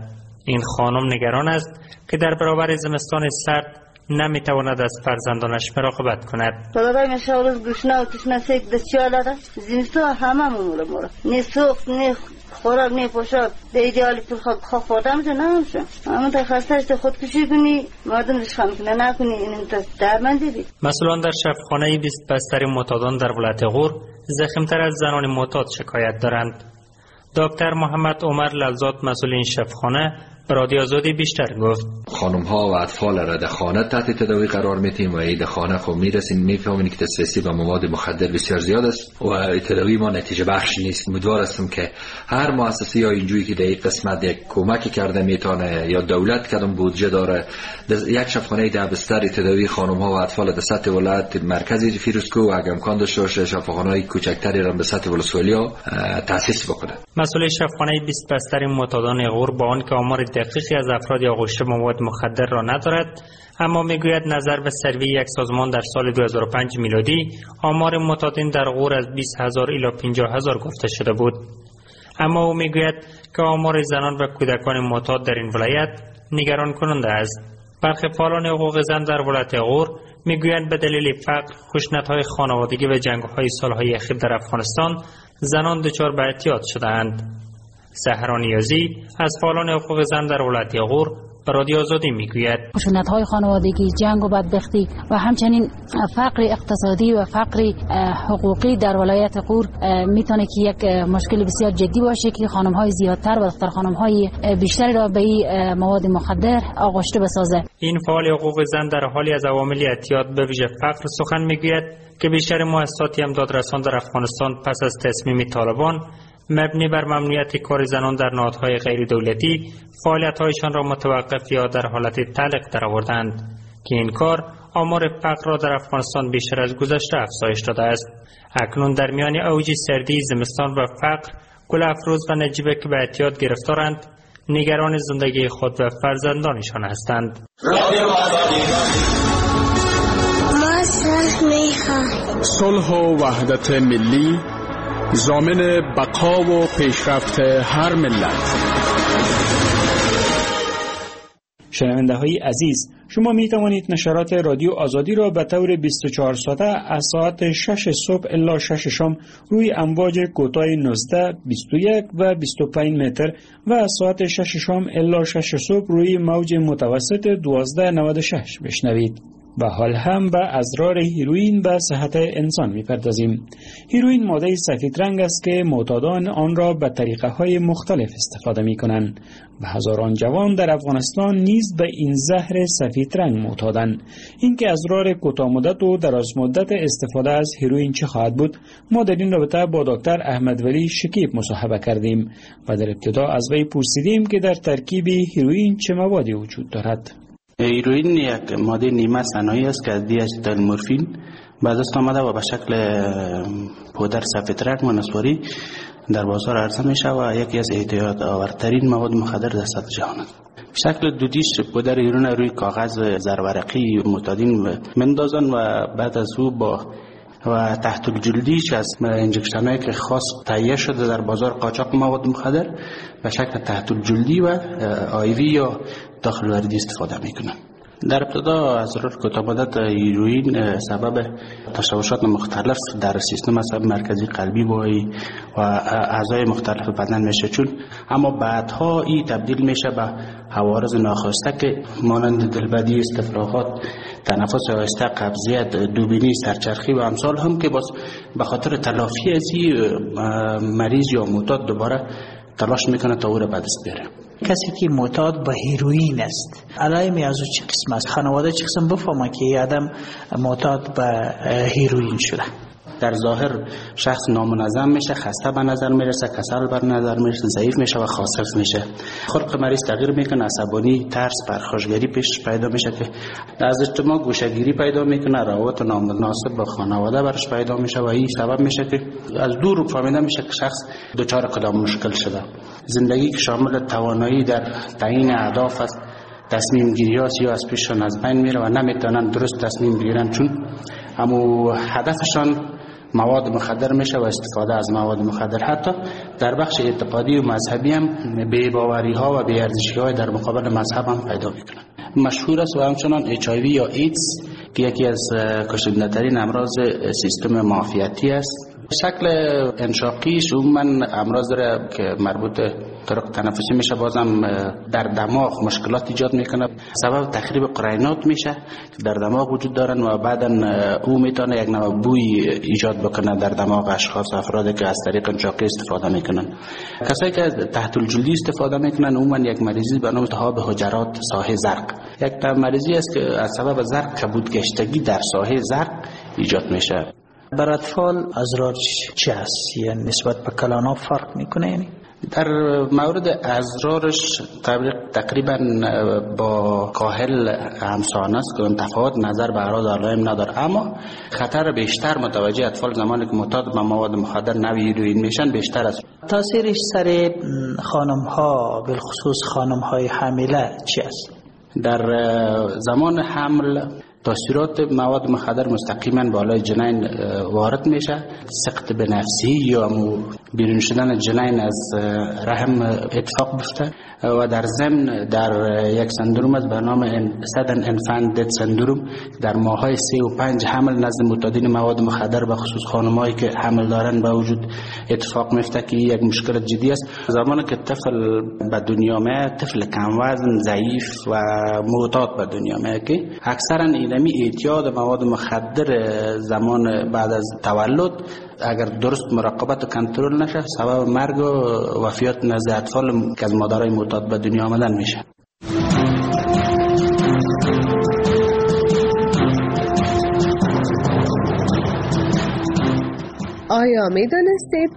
Speaker 25: این خانم نگران است که در برابر زمستان سرد نمیتواند از فرزندانش مراقبت کند.
Speaker 2: برای مشاورز گوشنا و تشنا سیک دستیالاده زمستان همه مورا نه سوخت نه خوراک نه پوشاک ایدئالی پول خوردم تو نمیشه. اما تا خسته خودکشی کنی مردم دشخم کنه نکنی این درمند دیدی.
Speaker 25: مسئولان در شفاخانه 20 بستر معتادان در ولایت غور زخمتر از زنان معتاد شکایت دارند. دکتر محمد عمر للزاد مسئول این شفاخانه رادیو آزادی بیشتر گفت
Speaker 7: خانم ها و اطفال را در خانه تحت تداوی قرار میتیم و این خانه خب میرسیم میفهمیم که دسترسی به مواد مخدر بسیار زیاد است و تداوی ما نتیجه بخش نیست. امیدوار هستم که هر مؤسسه یا اینجوری که در این قسمت یک کمکی کرده میتونه یا دولت کدام بودجه داره یک شفاخانه در بستر تداوی خانم ها و اطفال در سطح ولایت مرکزی فیروزکوه و اگر امکان داشته باشه شفاخانه کوچکتری را به سطح ولسوالی تاسیس بکنه.
Speaker 25: مسئول شفاخانه 20 بستر معتادان غور با آنکه آمار دقیقی از افراد آغشته به مواد مخدر را ندارد، اما میگوید نظر به سروی یک سازمان در سال 2005 میلادی آمار معتادین در غور از 20,000 الی 50,000 گفته شده بود. اما او میگوید که آمار زنان و کودکان معتاد در این ولایت نگران کننده است. برخی فعالان حقوق زن در ولایت غور میگویند به دلیل فقر، خشونت‌های خانوادگی و جنگ‌های سال‌های اخیر در افغانستان زنان دچار به اعتیاد شده‌اند. زهرا نیازی از فعالان حقوق زن در ولایت غور به رادیو آزادی میگوید
Speaker 9: خشونت‌های خانوادگی، جنگ و بدبختی و همچنین فقر اقتصادی و فقر حقوقی در ولایت غور میتونه که یک مشکل بسیار جدی باشه که خانم‌های زیادتر و دختر خانم‌های بیشتری را به مواد مخدر آغشته بسازه.
Speaker 25: این فعال حقوق زن در حالی از عوامل اعتیاد به ویژه فقر سخن میگوید که بیشتر مؤسسات امدادرسان در افغانستان پس از تصمیم طالبان مبنی بر ممنوعیت کار زنان در نهادهای غیر دولتی فعالیت‌هایشان را متوقف یا در حالت تعلیق درآوردند که این کار آمار فقر را در افغانستان بیشتر از گذشته افزایش داده است. اکنون در میان اوج سردی، زمستان و فقر، گل افروز و نجیبه که به اعتیاد گرفتارند نگران زندگی خود و فرزندانشان هستند.
Speaker 10: صلح و وحدت ملی ضامن بقا و پیشرفت هر ملت.
Speaker 16: شنونده های عزیز، شما می توانید نشرات رادیو آزادی را به طور 24 ساعته از ساعت 6 صبح الی 6 شام روی امواج کوتاه 19، 21 و 25 متر و از ساعت 6 شام الی 6 صبح روی موج متوسط 1296 بشنوید. و حال هم به اضرار هیروئین به صحت انسان می‌پردازیم. هیروئین ماده سفید رنگ است که معتادان آن را به طریقه‌های مختلف استفاده می‌کنند و هزاران جوان در افغانستان نیز به این زهر سفید رنگ معتادند. اینکه اضرار کوتاه مدت و دراز مدت استفاده از هیروئین چه خواهد بود، ما در این رابطه با دکتر احمد ولی شکیب مصاحبه کردیم و در ابتدا از وی پرسیدیم که در ترکیب هیروئین چه موادی وجود دارد.
Speaker 18: هیروئین یک ماده نیمه صناعی است که از دیاستیل مورفین به دست آمده و به شکل پودر سفید رنگ و نسواری در بازار عرضه می شود و یکی از اعتیاد آورترین مواد مخدر در سطح جهان است. شکل دودیش پودر هیروئین روی کاغذ زرورقی معتادین میندازند و بعد از او با و تحت الجلدیش از انجکشنایی که خاص تهیه شده در بازار قاچاق مواد مخدر به شکل تحت الجلدی و آیوی یا داخل وردی استفاده میکنن. در ابتدا اضرار کوتاه مدت هیروئین سبب تشوشات مختلف در سیستم عصبی مرکزی قلبی و اعضای مختلف بدن میشه، چون اما بعدها این تبدیل میشه به عوارض ناخواسته که مانند دلبدی، استفراغات، تنفس آهسته، قبضیت، دوبینی، سرچرخی و امثال هم که باز به خاطر تلافی از مریض یا معتاد دوباره تلاش میکنه تا او را به دست بیاره.
Speaker 12: کسی که معتاد به هیروئین است علائم از چه قسم است؟ خانواده چه قسم بفهمه که آدم معتاد به هیروئین شده؟
Speaker 18: در ظاهر شخص نامنظم میشه، خسته به نظر میرسه، کسل به نظر میرسه، ضعیف میشه و خاصف میشه. خلق مریض تغییر میکنه، عصبانی، ترس، پرخاشگری پیش پیدا میشه که از اجتماع گوشه‌گیری پیدا میکنه، روابط نامناسب با خانواده برش پیدا میشه و این سبب میشه که از دور فهمیده میشه که شخص دچار کدام مشکل شده. زندگی که شامل توانایی در تعیین اهداف است، تصمیم گیری ها یا از پیششان از بین میره و نمیتونن درست تصمیم بگیرن، چون اما هدفشان مواد مخدر میشه و استفاده از مواد مخدر. حتی در بخش اعتقادی و مذهبی هم بی‌باوری ها و بی‌ارزشی های در مقابل مذهب هم پیدا میکنن. مشهور است و همچنان HIV یا ایدز که یکی از کشنده ترین امراض سیستم معافیتی است. شکل انشاقیش عموما امراض داره که مربوط طرق تنفسی میشه، بازم در دماغ مشکلات ایجاد میکنه، سبب تخریب قرینات میشه که در دماغ وجود دارن و بعدا او میتونه یک نوع بوی ایجاد بکنه در دماغ اشخاص افرادی که از طریق انشاقی استفاده میکنن. کسایی که تحت الجلدی استفاده میکنن عموما یک مریضی به نام التهاب حجرات ساحه زرق، یک مریضی است که از سبب زرق کبودگشتگی در ساحه زرق ایجاد میشه.
Speaker 12: بر اطفال ازرار چی هست؟ یعنی نسبت به کلان‌ها فرق میکنه؟ یعنی
Speaker 18: در مورد ازرارش تقریبا با کاهل همسان است که تفاوت نظر به اعراض علائم نداره، اما خطر بیشتر متوجه اطفال زمانی که معتاد به مواد مخدر نوع هیروئین میشن بیشتر است.
Speaker 12: تاثیرش سر خانم‌ها بالخصوص خانم‌های حامله چی است؟
Speaker 18: در زمان حمل تاثیرات مواد مخدر مستقیما بالای جنین وارد میشه، سقط به نفسی یا بیرون شدن جنین از رحم اتفاق بیفته و در ضمن در یک سندروم از به نام sudden infant death syndrome در ماه‌های 3 و 5 حمل نزد معتادین مواد مخدر به خصوص خانمایی که حمل دارن به وجود اتفاق میفته که یک مشکل جدی است. زمانی که طفل به دنیا میاد، طفل کم وزن ضعیف و معتاد به دنیا میاد که اکثرا اعتیاد مواد مخدر زمان بعد از تولد اگر درست مراقبت و کنترل نشه سبب مرگ و وفیات نزد اطفال که از مادرای معتاد به دنیا آمدن میشه.
Speaker 3: آیا میدانستید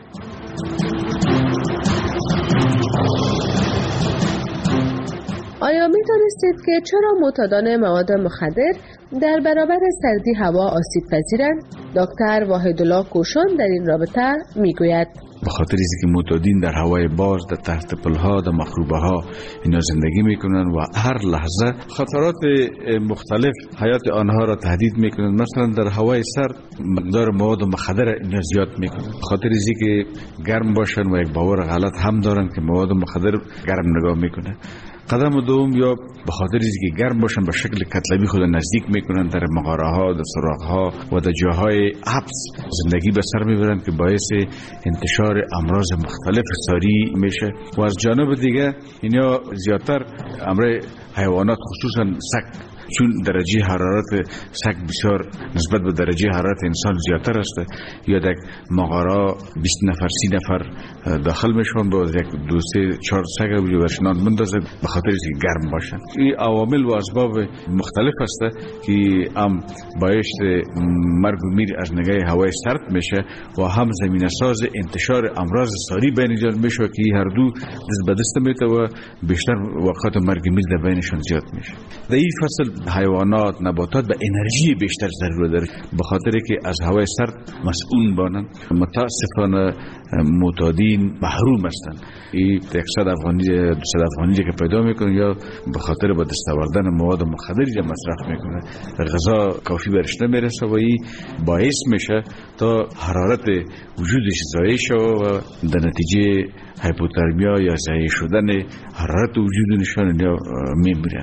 Speaker 3: که چرا معتادان مواد مخدر در برابر سردی هوا آسیب پذیرند؟ دکتر واحدالله کوشان در این رابطه میگوید
Speaker 5: به خاطر اینکه معتادین در هوای باز، در تحت پلها، در مخروبه ها اینا زندگی میکنن و هر لحظه خطرات مختلف حیات آنها را تهدید میکنن. مثلا در هوای سرد مقدار مواد مخدر اینا زیاد میکنن. به خاطر اینکه گرم باشن و یک باور غلط هم دارن که مواد مخدر گرم نگاه میکنه. قدم دوم یا به خاطر اینکه گرم باشن به شکل کتلبی خود نزدیک میکنن در مغاره ها، در سراغ ها و در جاهای حبس زندگی به سر میبرن که باعث انتشار امراض مختلف ساری میشه. و از جانب دیگه اینا زیادتر امر حیوانات خصوصا سگ، چون درجه حرارت سگ بسیار نسبت به درجه حرارت انسان زیادتر است، یا در مغاره 20 نفر 30 نفر داخل میشون با یک 2 3 4 سگ رو برشنان مندازه به خاطر اینکه گرم باشن. این عوامل و اسباب مختلف است که هم باعث مرگ و میر از نگاه هوای سرد میشه و هم زمینه ساز انتشار امراض ساری بین جان میشه که هر دو دست به دست میته و بیشتر وقت مرگ و میر در بینشون زیاد میشه. در این فصل حیوانات، نباتات به انرژی بیشتر ضرورت داره به خاطر که از هوای سرد مسئول بانن. متاسفانه معتادین محروم هستند. این 100 افغانی 200 افغانی که پیدا میکنن یا به خاطر با دست آوردن مواد مخدری که مصرف میکنه غذا کافی برش نمیرسه و این باعث میشه تا حرارت وجودش ضایع شه و در نتیجه هایپوترمیا یا ضایع شدن حرارت وجودشان یا میمیرن.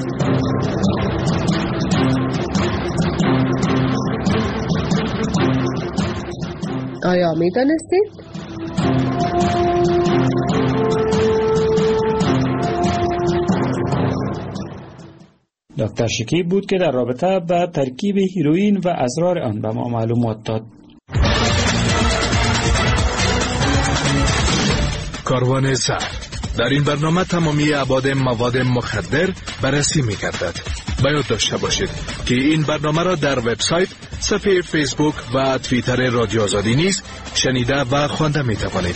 Speaker 3: آیا میدانستید؟
Speaker 16: دکتر شکیب بود که در رابطه با ترکیب هیروئین و ازرار آن به ما معلومات داد.
Speaker 11: کاروان سر در این برنامه تمامی ابعاد مواد مخدر بررسی می‌گردد. باید داشته باشید که این برنامه را در وبسایت، صفحه فیسبوک و توییتر رادیو آزادی نیز شنیده و خوانده می‌توانید.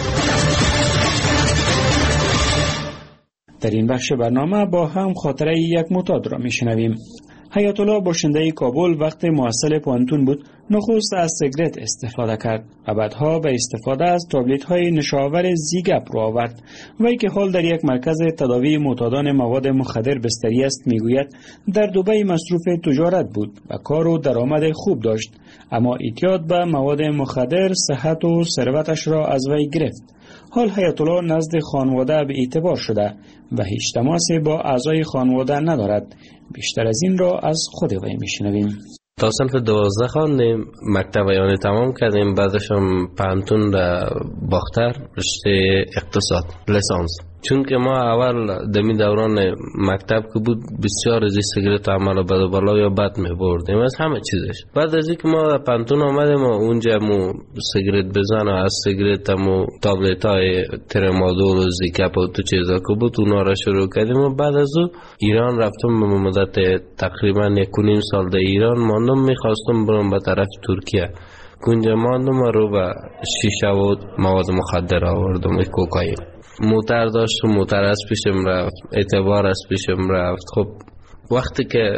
Speaker 16: در این بخش برنامه با هم خاطره یک معتاد را میشنویم. حیات الله باشنده کابل وقتی محصل پانتون بود نخست از سیگرت استفاده کرد و بعدها به استفاده از تابلت های نشاور زیگپ رو آورد. وی که حال در یک مرکز تداوی معتادان مواد مخدر بستری است میگوید در دبی مصروف تجارت بود و کار و درآمد خوب داشت، اما اعتیاد به مواد مخدر صحت و ثروتش را از وی گرفت. حال حیات الله نزد خانواده به اعتبار شده و هیچ تماسی با اعضای خانواده ندارد. بیشتر از این را از خود وی میشنویم.
Speaker 19: تا صنف 12 خواندیم، مکتب یعنی تمام کردیم، بعدش هم پانتون را باختر رشته اقتصاد لیسانس. چون که ما اول دمی دوران مکتب که بود بسیار از سیگرت عمل بد و بالا یا بد می بردیم از همه چیزش. بعد از اینکه ما پانتون آمدیم و اونجا مو سیگرت بزن و از سیگرت مو تابلت های ترمادول و زیکپ و تو چیزا که بود اونا را شروع کردیم و بعد از او ایران رفتم به مدت تقریبا 1.5 سال در ایران ماندم. میخواستم برم به طرف ترکیه، اونجا ماندم و رو به شیشه و مواد مخدر آوردم، کوکائین. موتر داشت و موتر از پیشم رفت، اعتبار از پیشم رفت. خب وقتی که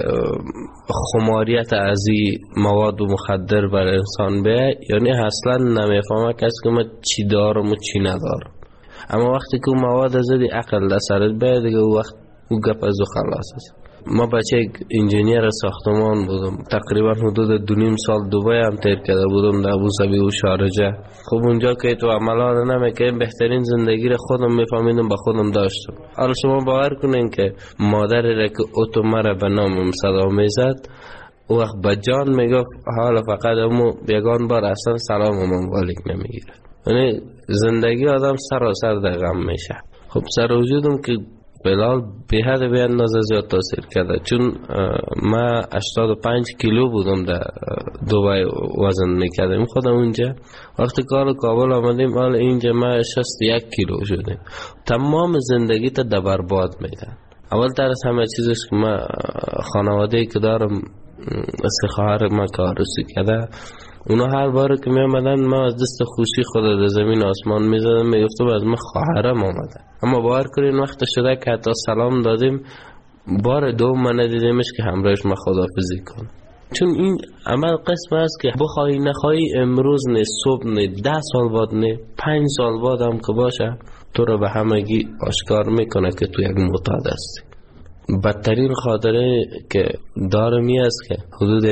Speaker 19: خماریت از این مواد مخدر بر انسان بیه، یعنی اصلا نمیفهمه کسی که من چی دارم و چی ندارم، اما وقتی که مواد از این عقل در سرت بیه دیگه او وقت او گپ از او خلاص است. ما بچه انجینیر ساختمان بودم، تقریبا حدود 2.5 سال دبی هم تیر کرده بودم در ابوظبی و شارجه. خب اونجا که تو عملات نمیکنیم بهترین زندگی رو خودم میفهمیدم به خودم داشتم. حالا شما باور کنین که مادری را که اوتو مرا به نامم صدا میزد او وقت به جان میگفت حالا فقط امو یگان بار اصلا سلام امام والک نمیگیره. یعنی زندگی آدم سراسر در غم میشه. خب سر وجودم که بلال به حد به اندازه زیاد تاثیر کرده، چون ما 85 کیلو بودم در دبی وزن میکردم خودم اونجا. وقتی کار کابل آمدیم حالا اینجا ما 61 کیلو شدیم. تمام زندگی تا در برباد میدن. اول تر از همه چیزش که ما خانواده‌ای که دارم از خواهر ما کارسی کرده، اونا هر بار که می آمدن ما از دست خوشی خود در زمین آسمان می زدم، می گفتم از من خواهرم آمده. اما باور کنین وقت شده که حتی سلام دادیم بار دوم من ندیدیمش که همراهش ما خداحافظی کن. چون این عمل قسم است که بخواهی نخواهی امروز نه، صبح نه، 10 سال بعد نه، 5 سال بعد هم که باشه تو رو به همگی آشکار میکنه که تو یک معتاد هستی. بدترین خاطره که دارم این است که حدود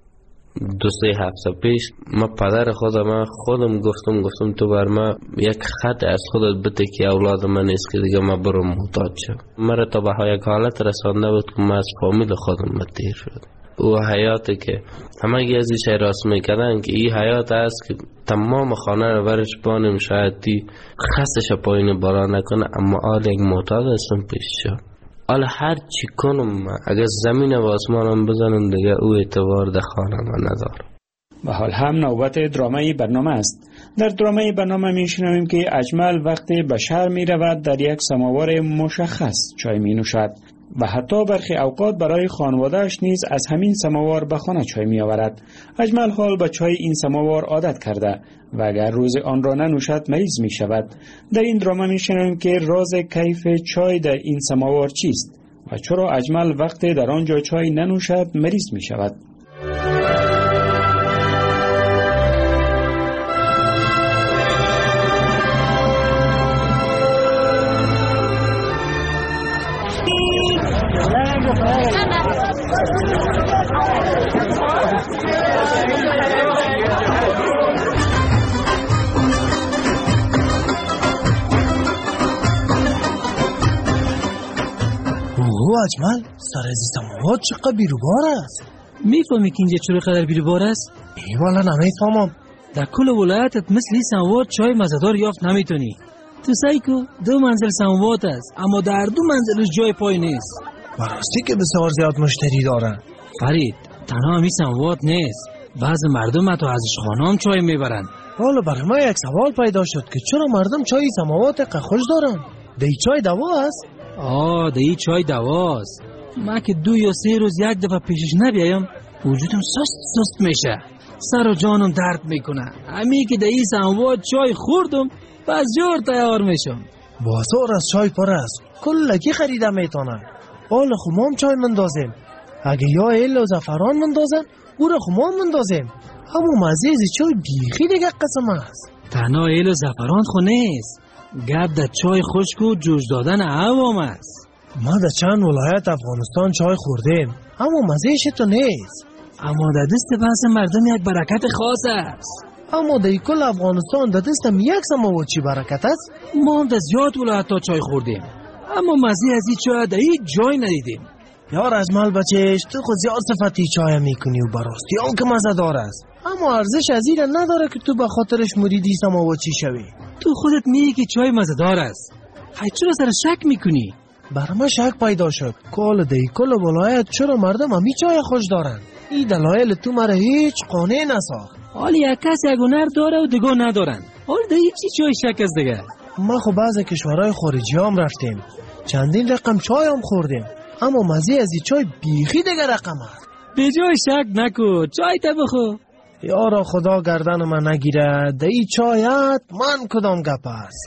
Speaker 19: 2-3 هفته پیش ما پدر خودم گفتم تو بر ما یک خط از خودت بده که اولاد من نیست که دیگه ما برم محتاج شم. مرا تا به یک حالت رسانده بود که ما از فامیل خودم متیر شد. او حیاتی که همه از این راست میکردن که این حیات است که تمام خانه رو برش بانیم، شاید دی خستش پایین بارا نکنه، اما آل یک معتاد هستم پیش شد. حالا هر چی کنم اگر زمین و آسمانم بزنم دیگه او اعتبار در خانه من ندارم.
Speaker 16: و حال هم نوبت درامه برنامه است. در درامه برنامه میشنویم که اجمل وقتی به شهر می رود در یک سماور مشخص چای می نوشد و حتی برخی اوقات برای خانواده‌اش نیز از همین سماور به خانه چای می آورد. اجمل حال به چای این سماور عادت کرده و اگر روز آن را ننوشد مریض می شود. در این درامه می شنویم که راز کیف چای در این سماور چیست و چرا اجمل وقتی در آنجا چای ننوشد مریض می شود.
Speaker 20: اجمل سر از سماوات چقدر بیروبار است. میفهمی که اینجا چرا قدر بیروبار است؟
Speaker 23: والا نمیفهمم.
Speaker 20: در کل ولایتت مثل این سماوات چای مزه‌دار یافت نمیتونی. تو سایکو 2 منزل سماوات است اما در 2 منزلش جای پای نیست.
Speaker 23: براستی که بسیار زیاد مشتری دارن.
Speaker 20: فرید تنها همین سماوات نیست، بعضی مردم حتی ازش خانه هم چای میبرن.
Speaker 23: حالا برای ما یک سوال پیدا شد که چرا مردم چای سماوات قخوش دارن؟ دی چای دوا است؟
Speaker 20: دی چای دواست. من که 2 یا 3 روز یک دفعه پیشش نبیایم وجودم سست میشه، سر و جانم درد میکنه. همین که دی سماوات چای خوردم بس جور تیار میشم.
Speaker 23: بازار از چای پر است، کلگی خریده میتونن. حالا خب ما هم چای مندازیم.
Speaker 1: اگه یا ایل و زعفران مندازن او را خو ما مندازیم. اما مزه از چای بیخی دیگه قسم است.
Speaker 20: تنها ایل و زعفران خو نیست، گپ در چای خشک و جوش دادن عوام است.
Speaker 1: ما در چند ولایت افغانستان چای خوردیم اما مزهش تو نیست.
Speaker 20: اما در دست بحث مردم یک برکت خاص است.
Speaker 1: اما در کل افغانستان در دستم یک سماوات چی برکت است؟
Speaker 20: ما هم در زیاد ولایت ها چای خوردیم اما مزه از این چای در هیچ جای ندیدیم.
Speaker 1: یار اجمل بچهش تو خود زیاد صفتی چای میکنی و براستی اون که مزه دار است، اما ارزش از این نداره که تو به خاطرش مریدی سماوات چی شوی.
Speaker 20: تو خودت میگی که چای مزه دار است، چرا سر شک میکنی؟
Speaker 1: بر ما شک پیدا شد کال دی کل ولایت چرا مردم همی چای خوش دارن. این دلایل تو مرا هیچ قانع نساخت.
Speaker 20: حالی یک کس یک هنر داره و دیگه ندارن، حالی در چی چای شک از دیگه؟
Speaker 1: ما خب بعض کشورهای خارجی هم رفتیم، چندین رقم چای هم خوردیم اما مزه از این چای بیخی دیگه رقم است.
Speaker 20: به جای شک نکو، چای تا بخو.
Speaker 1: یارا خدا گردن من نگیره، در این چایت من کدام گپ است.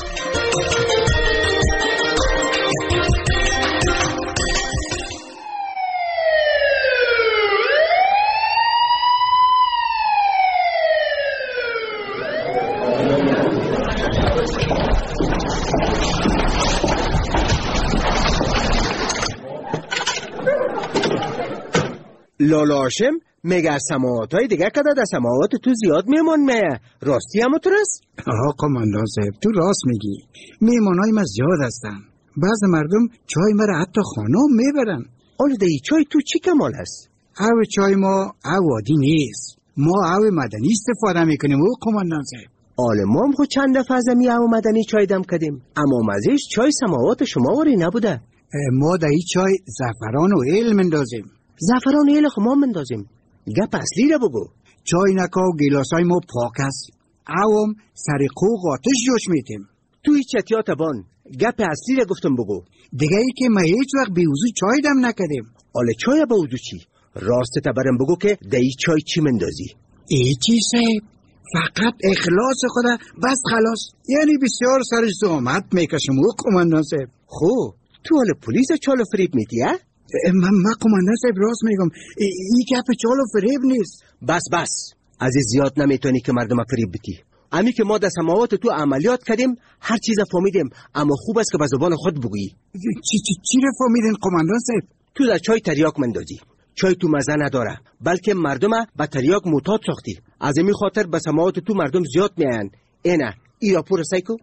Speaker 6: لالا هاشم مگر سماوات های دیگه کده در سماوات تو زیاد میمون میه، راستی همو تو رست؟
Speaker 13: قماندان صاحب تو راست میگی، میمون های ما زیاد هستن. بعض مردم چای مرا حتی خانه میبرن.
Speaker 6: حالا در چای تو چی کمال هست؟
Speaker 13: او چای ما او عادی نیست، ما او مدنی استفاده میکنیم و قماندان صاحب.
Speaker 6: حالا ما هم خود چند دفعه از می او مدنی چای دم کردیم اما مزهش چای سماوات شما وری نبوده.
Speaker 13: ما در این چای زعفران و ایل مندازیم.
Speaker 6: زعفران ایل خو ما مندازیم. گپ اصلی را بگو.
Speaker 13: چای نکا و گیلاسای ما پاک است، اوام سر قوق آتش جوش میتیم.
Speaker 6: تو هیچ اتیات بان گپ اصلی را گفتم بگو.
Speaker 13: دیگه ای که ما هیچ وقت به وضو چای دم نکردیم.
Speaker 6: حالا چای به وضو چی؟ راست تبرم بگو که در این چای چی مندازی؟
Speaker 13: ای چی صاحب، فقط اخلاص خدا بس خلاص. یعنی بسیار سر زحمت میکشم و قماندان صاحب.
Speaker 6: خب تو حالا پلیس چال و فریب میتی ها؟
Speaker 13: من قماندان صاحب راست میگم، این گپ چال و فریب نیست.
Speaker 6: بس از زیاد نمیتونی که مردم فریب بتی. امی که ما در سماوات تو عملیات کردیم هر چیز فهمیدیم اما خوب است که به زبان خود بگویی.
Speaker 13: چی رو فهمیدین قماندان صاحب؟
Speaker 6: تو در چای تریاک مندازی. چای تو مزه نداره بلکه مردم به تریاک معتاد ساختی. از این خاطر به سماوات تو مردم زیاد میان. اینا ای راپور سایکو؟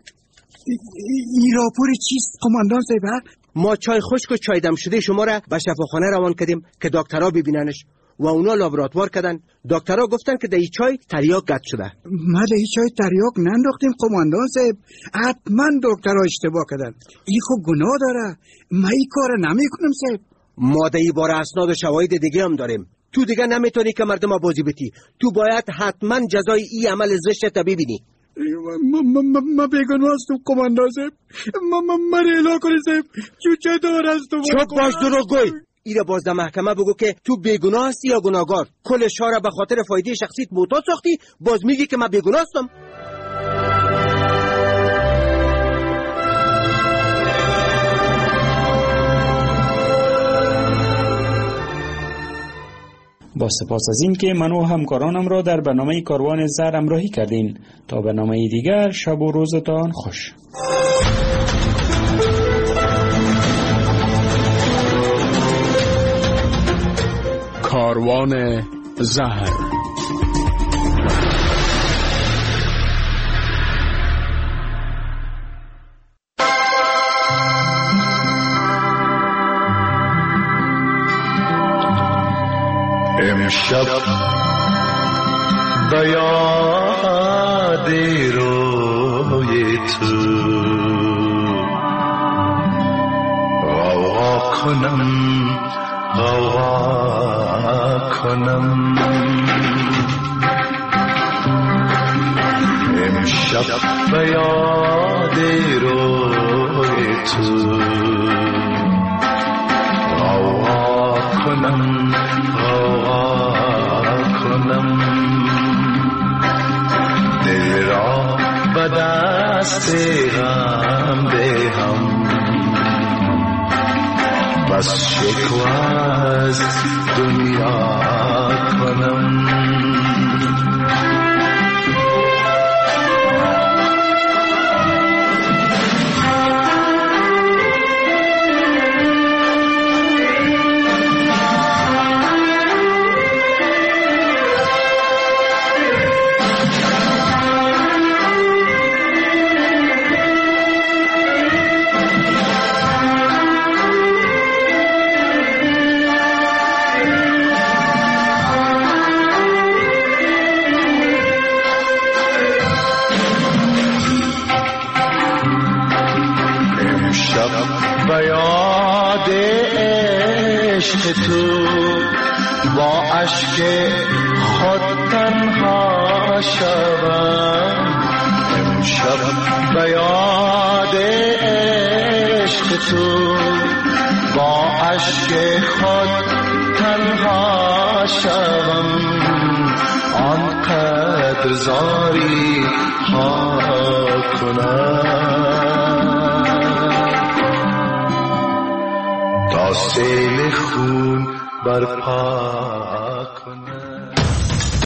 Speaker 13: ای راپور چیست قماندان صاحب؟
Speaker 6: ما چای خشک و چای دم شده شما را به شفاخانه روان کردیم که دکترها ببیننش و اونا لابراتوار کردن. دکترها گفتن که در این چای تریاک قطع شده.
Speaker 13: ما در این چای تریاک ننداختیم قماندان صاحب، حتما دکترها اشتباه کردن. این خود گناه داره، ما این کار نمیکنم صاحب.
Speaker 6: ما در این باره اسناد و شواهد دیگه هم داریم. تو دیگه نمیتونی که مردم بازی بتی. تو باید حتما جزای این عمل زشت ببینی.
Speaker 13: ما بیگناه هستم قماندان صاحب، ما ریلا کنی صاحب، چه دار هستم.
Speaker 6: چوب باش دروغ گوی. ایره باز در محکمه بگو که تو بیگناه هستی یا گناهگار. کل شهر به خاطر فایده شخصیت معتاد ساختی، باز میگی که من بیگناه هستم.
Speaker 16: با سپاس از این که من و همکارانم را در برنامه کاروان زر همراهی کردین. تا برنامه دیگر شب و روزتان خوش.
Speaker 10: کاروان زهر.
Speaker 14: امشب به یاد روی تو غوغا کنم امشب به یاد روی تو غوغا کنم دل را به دست غم دهم به پس شکوه از دنیا کنم. به یاد عشق تو با اشک خود تنها شوم. امشب به یاد عشق تو با اشک خود تنها شوم. آنقدر زاری ها کنم تا سیل خون برپا کنم.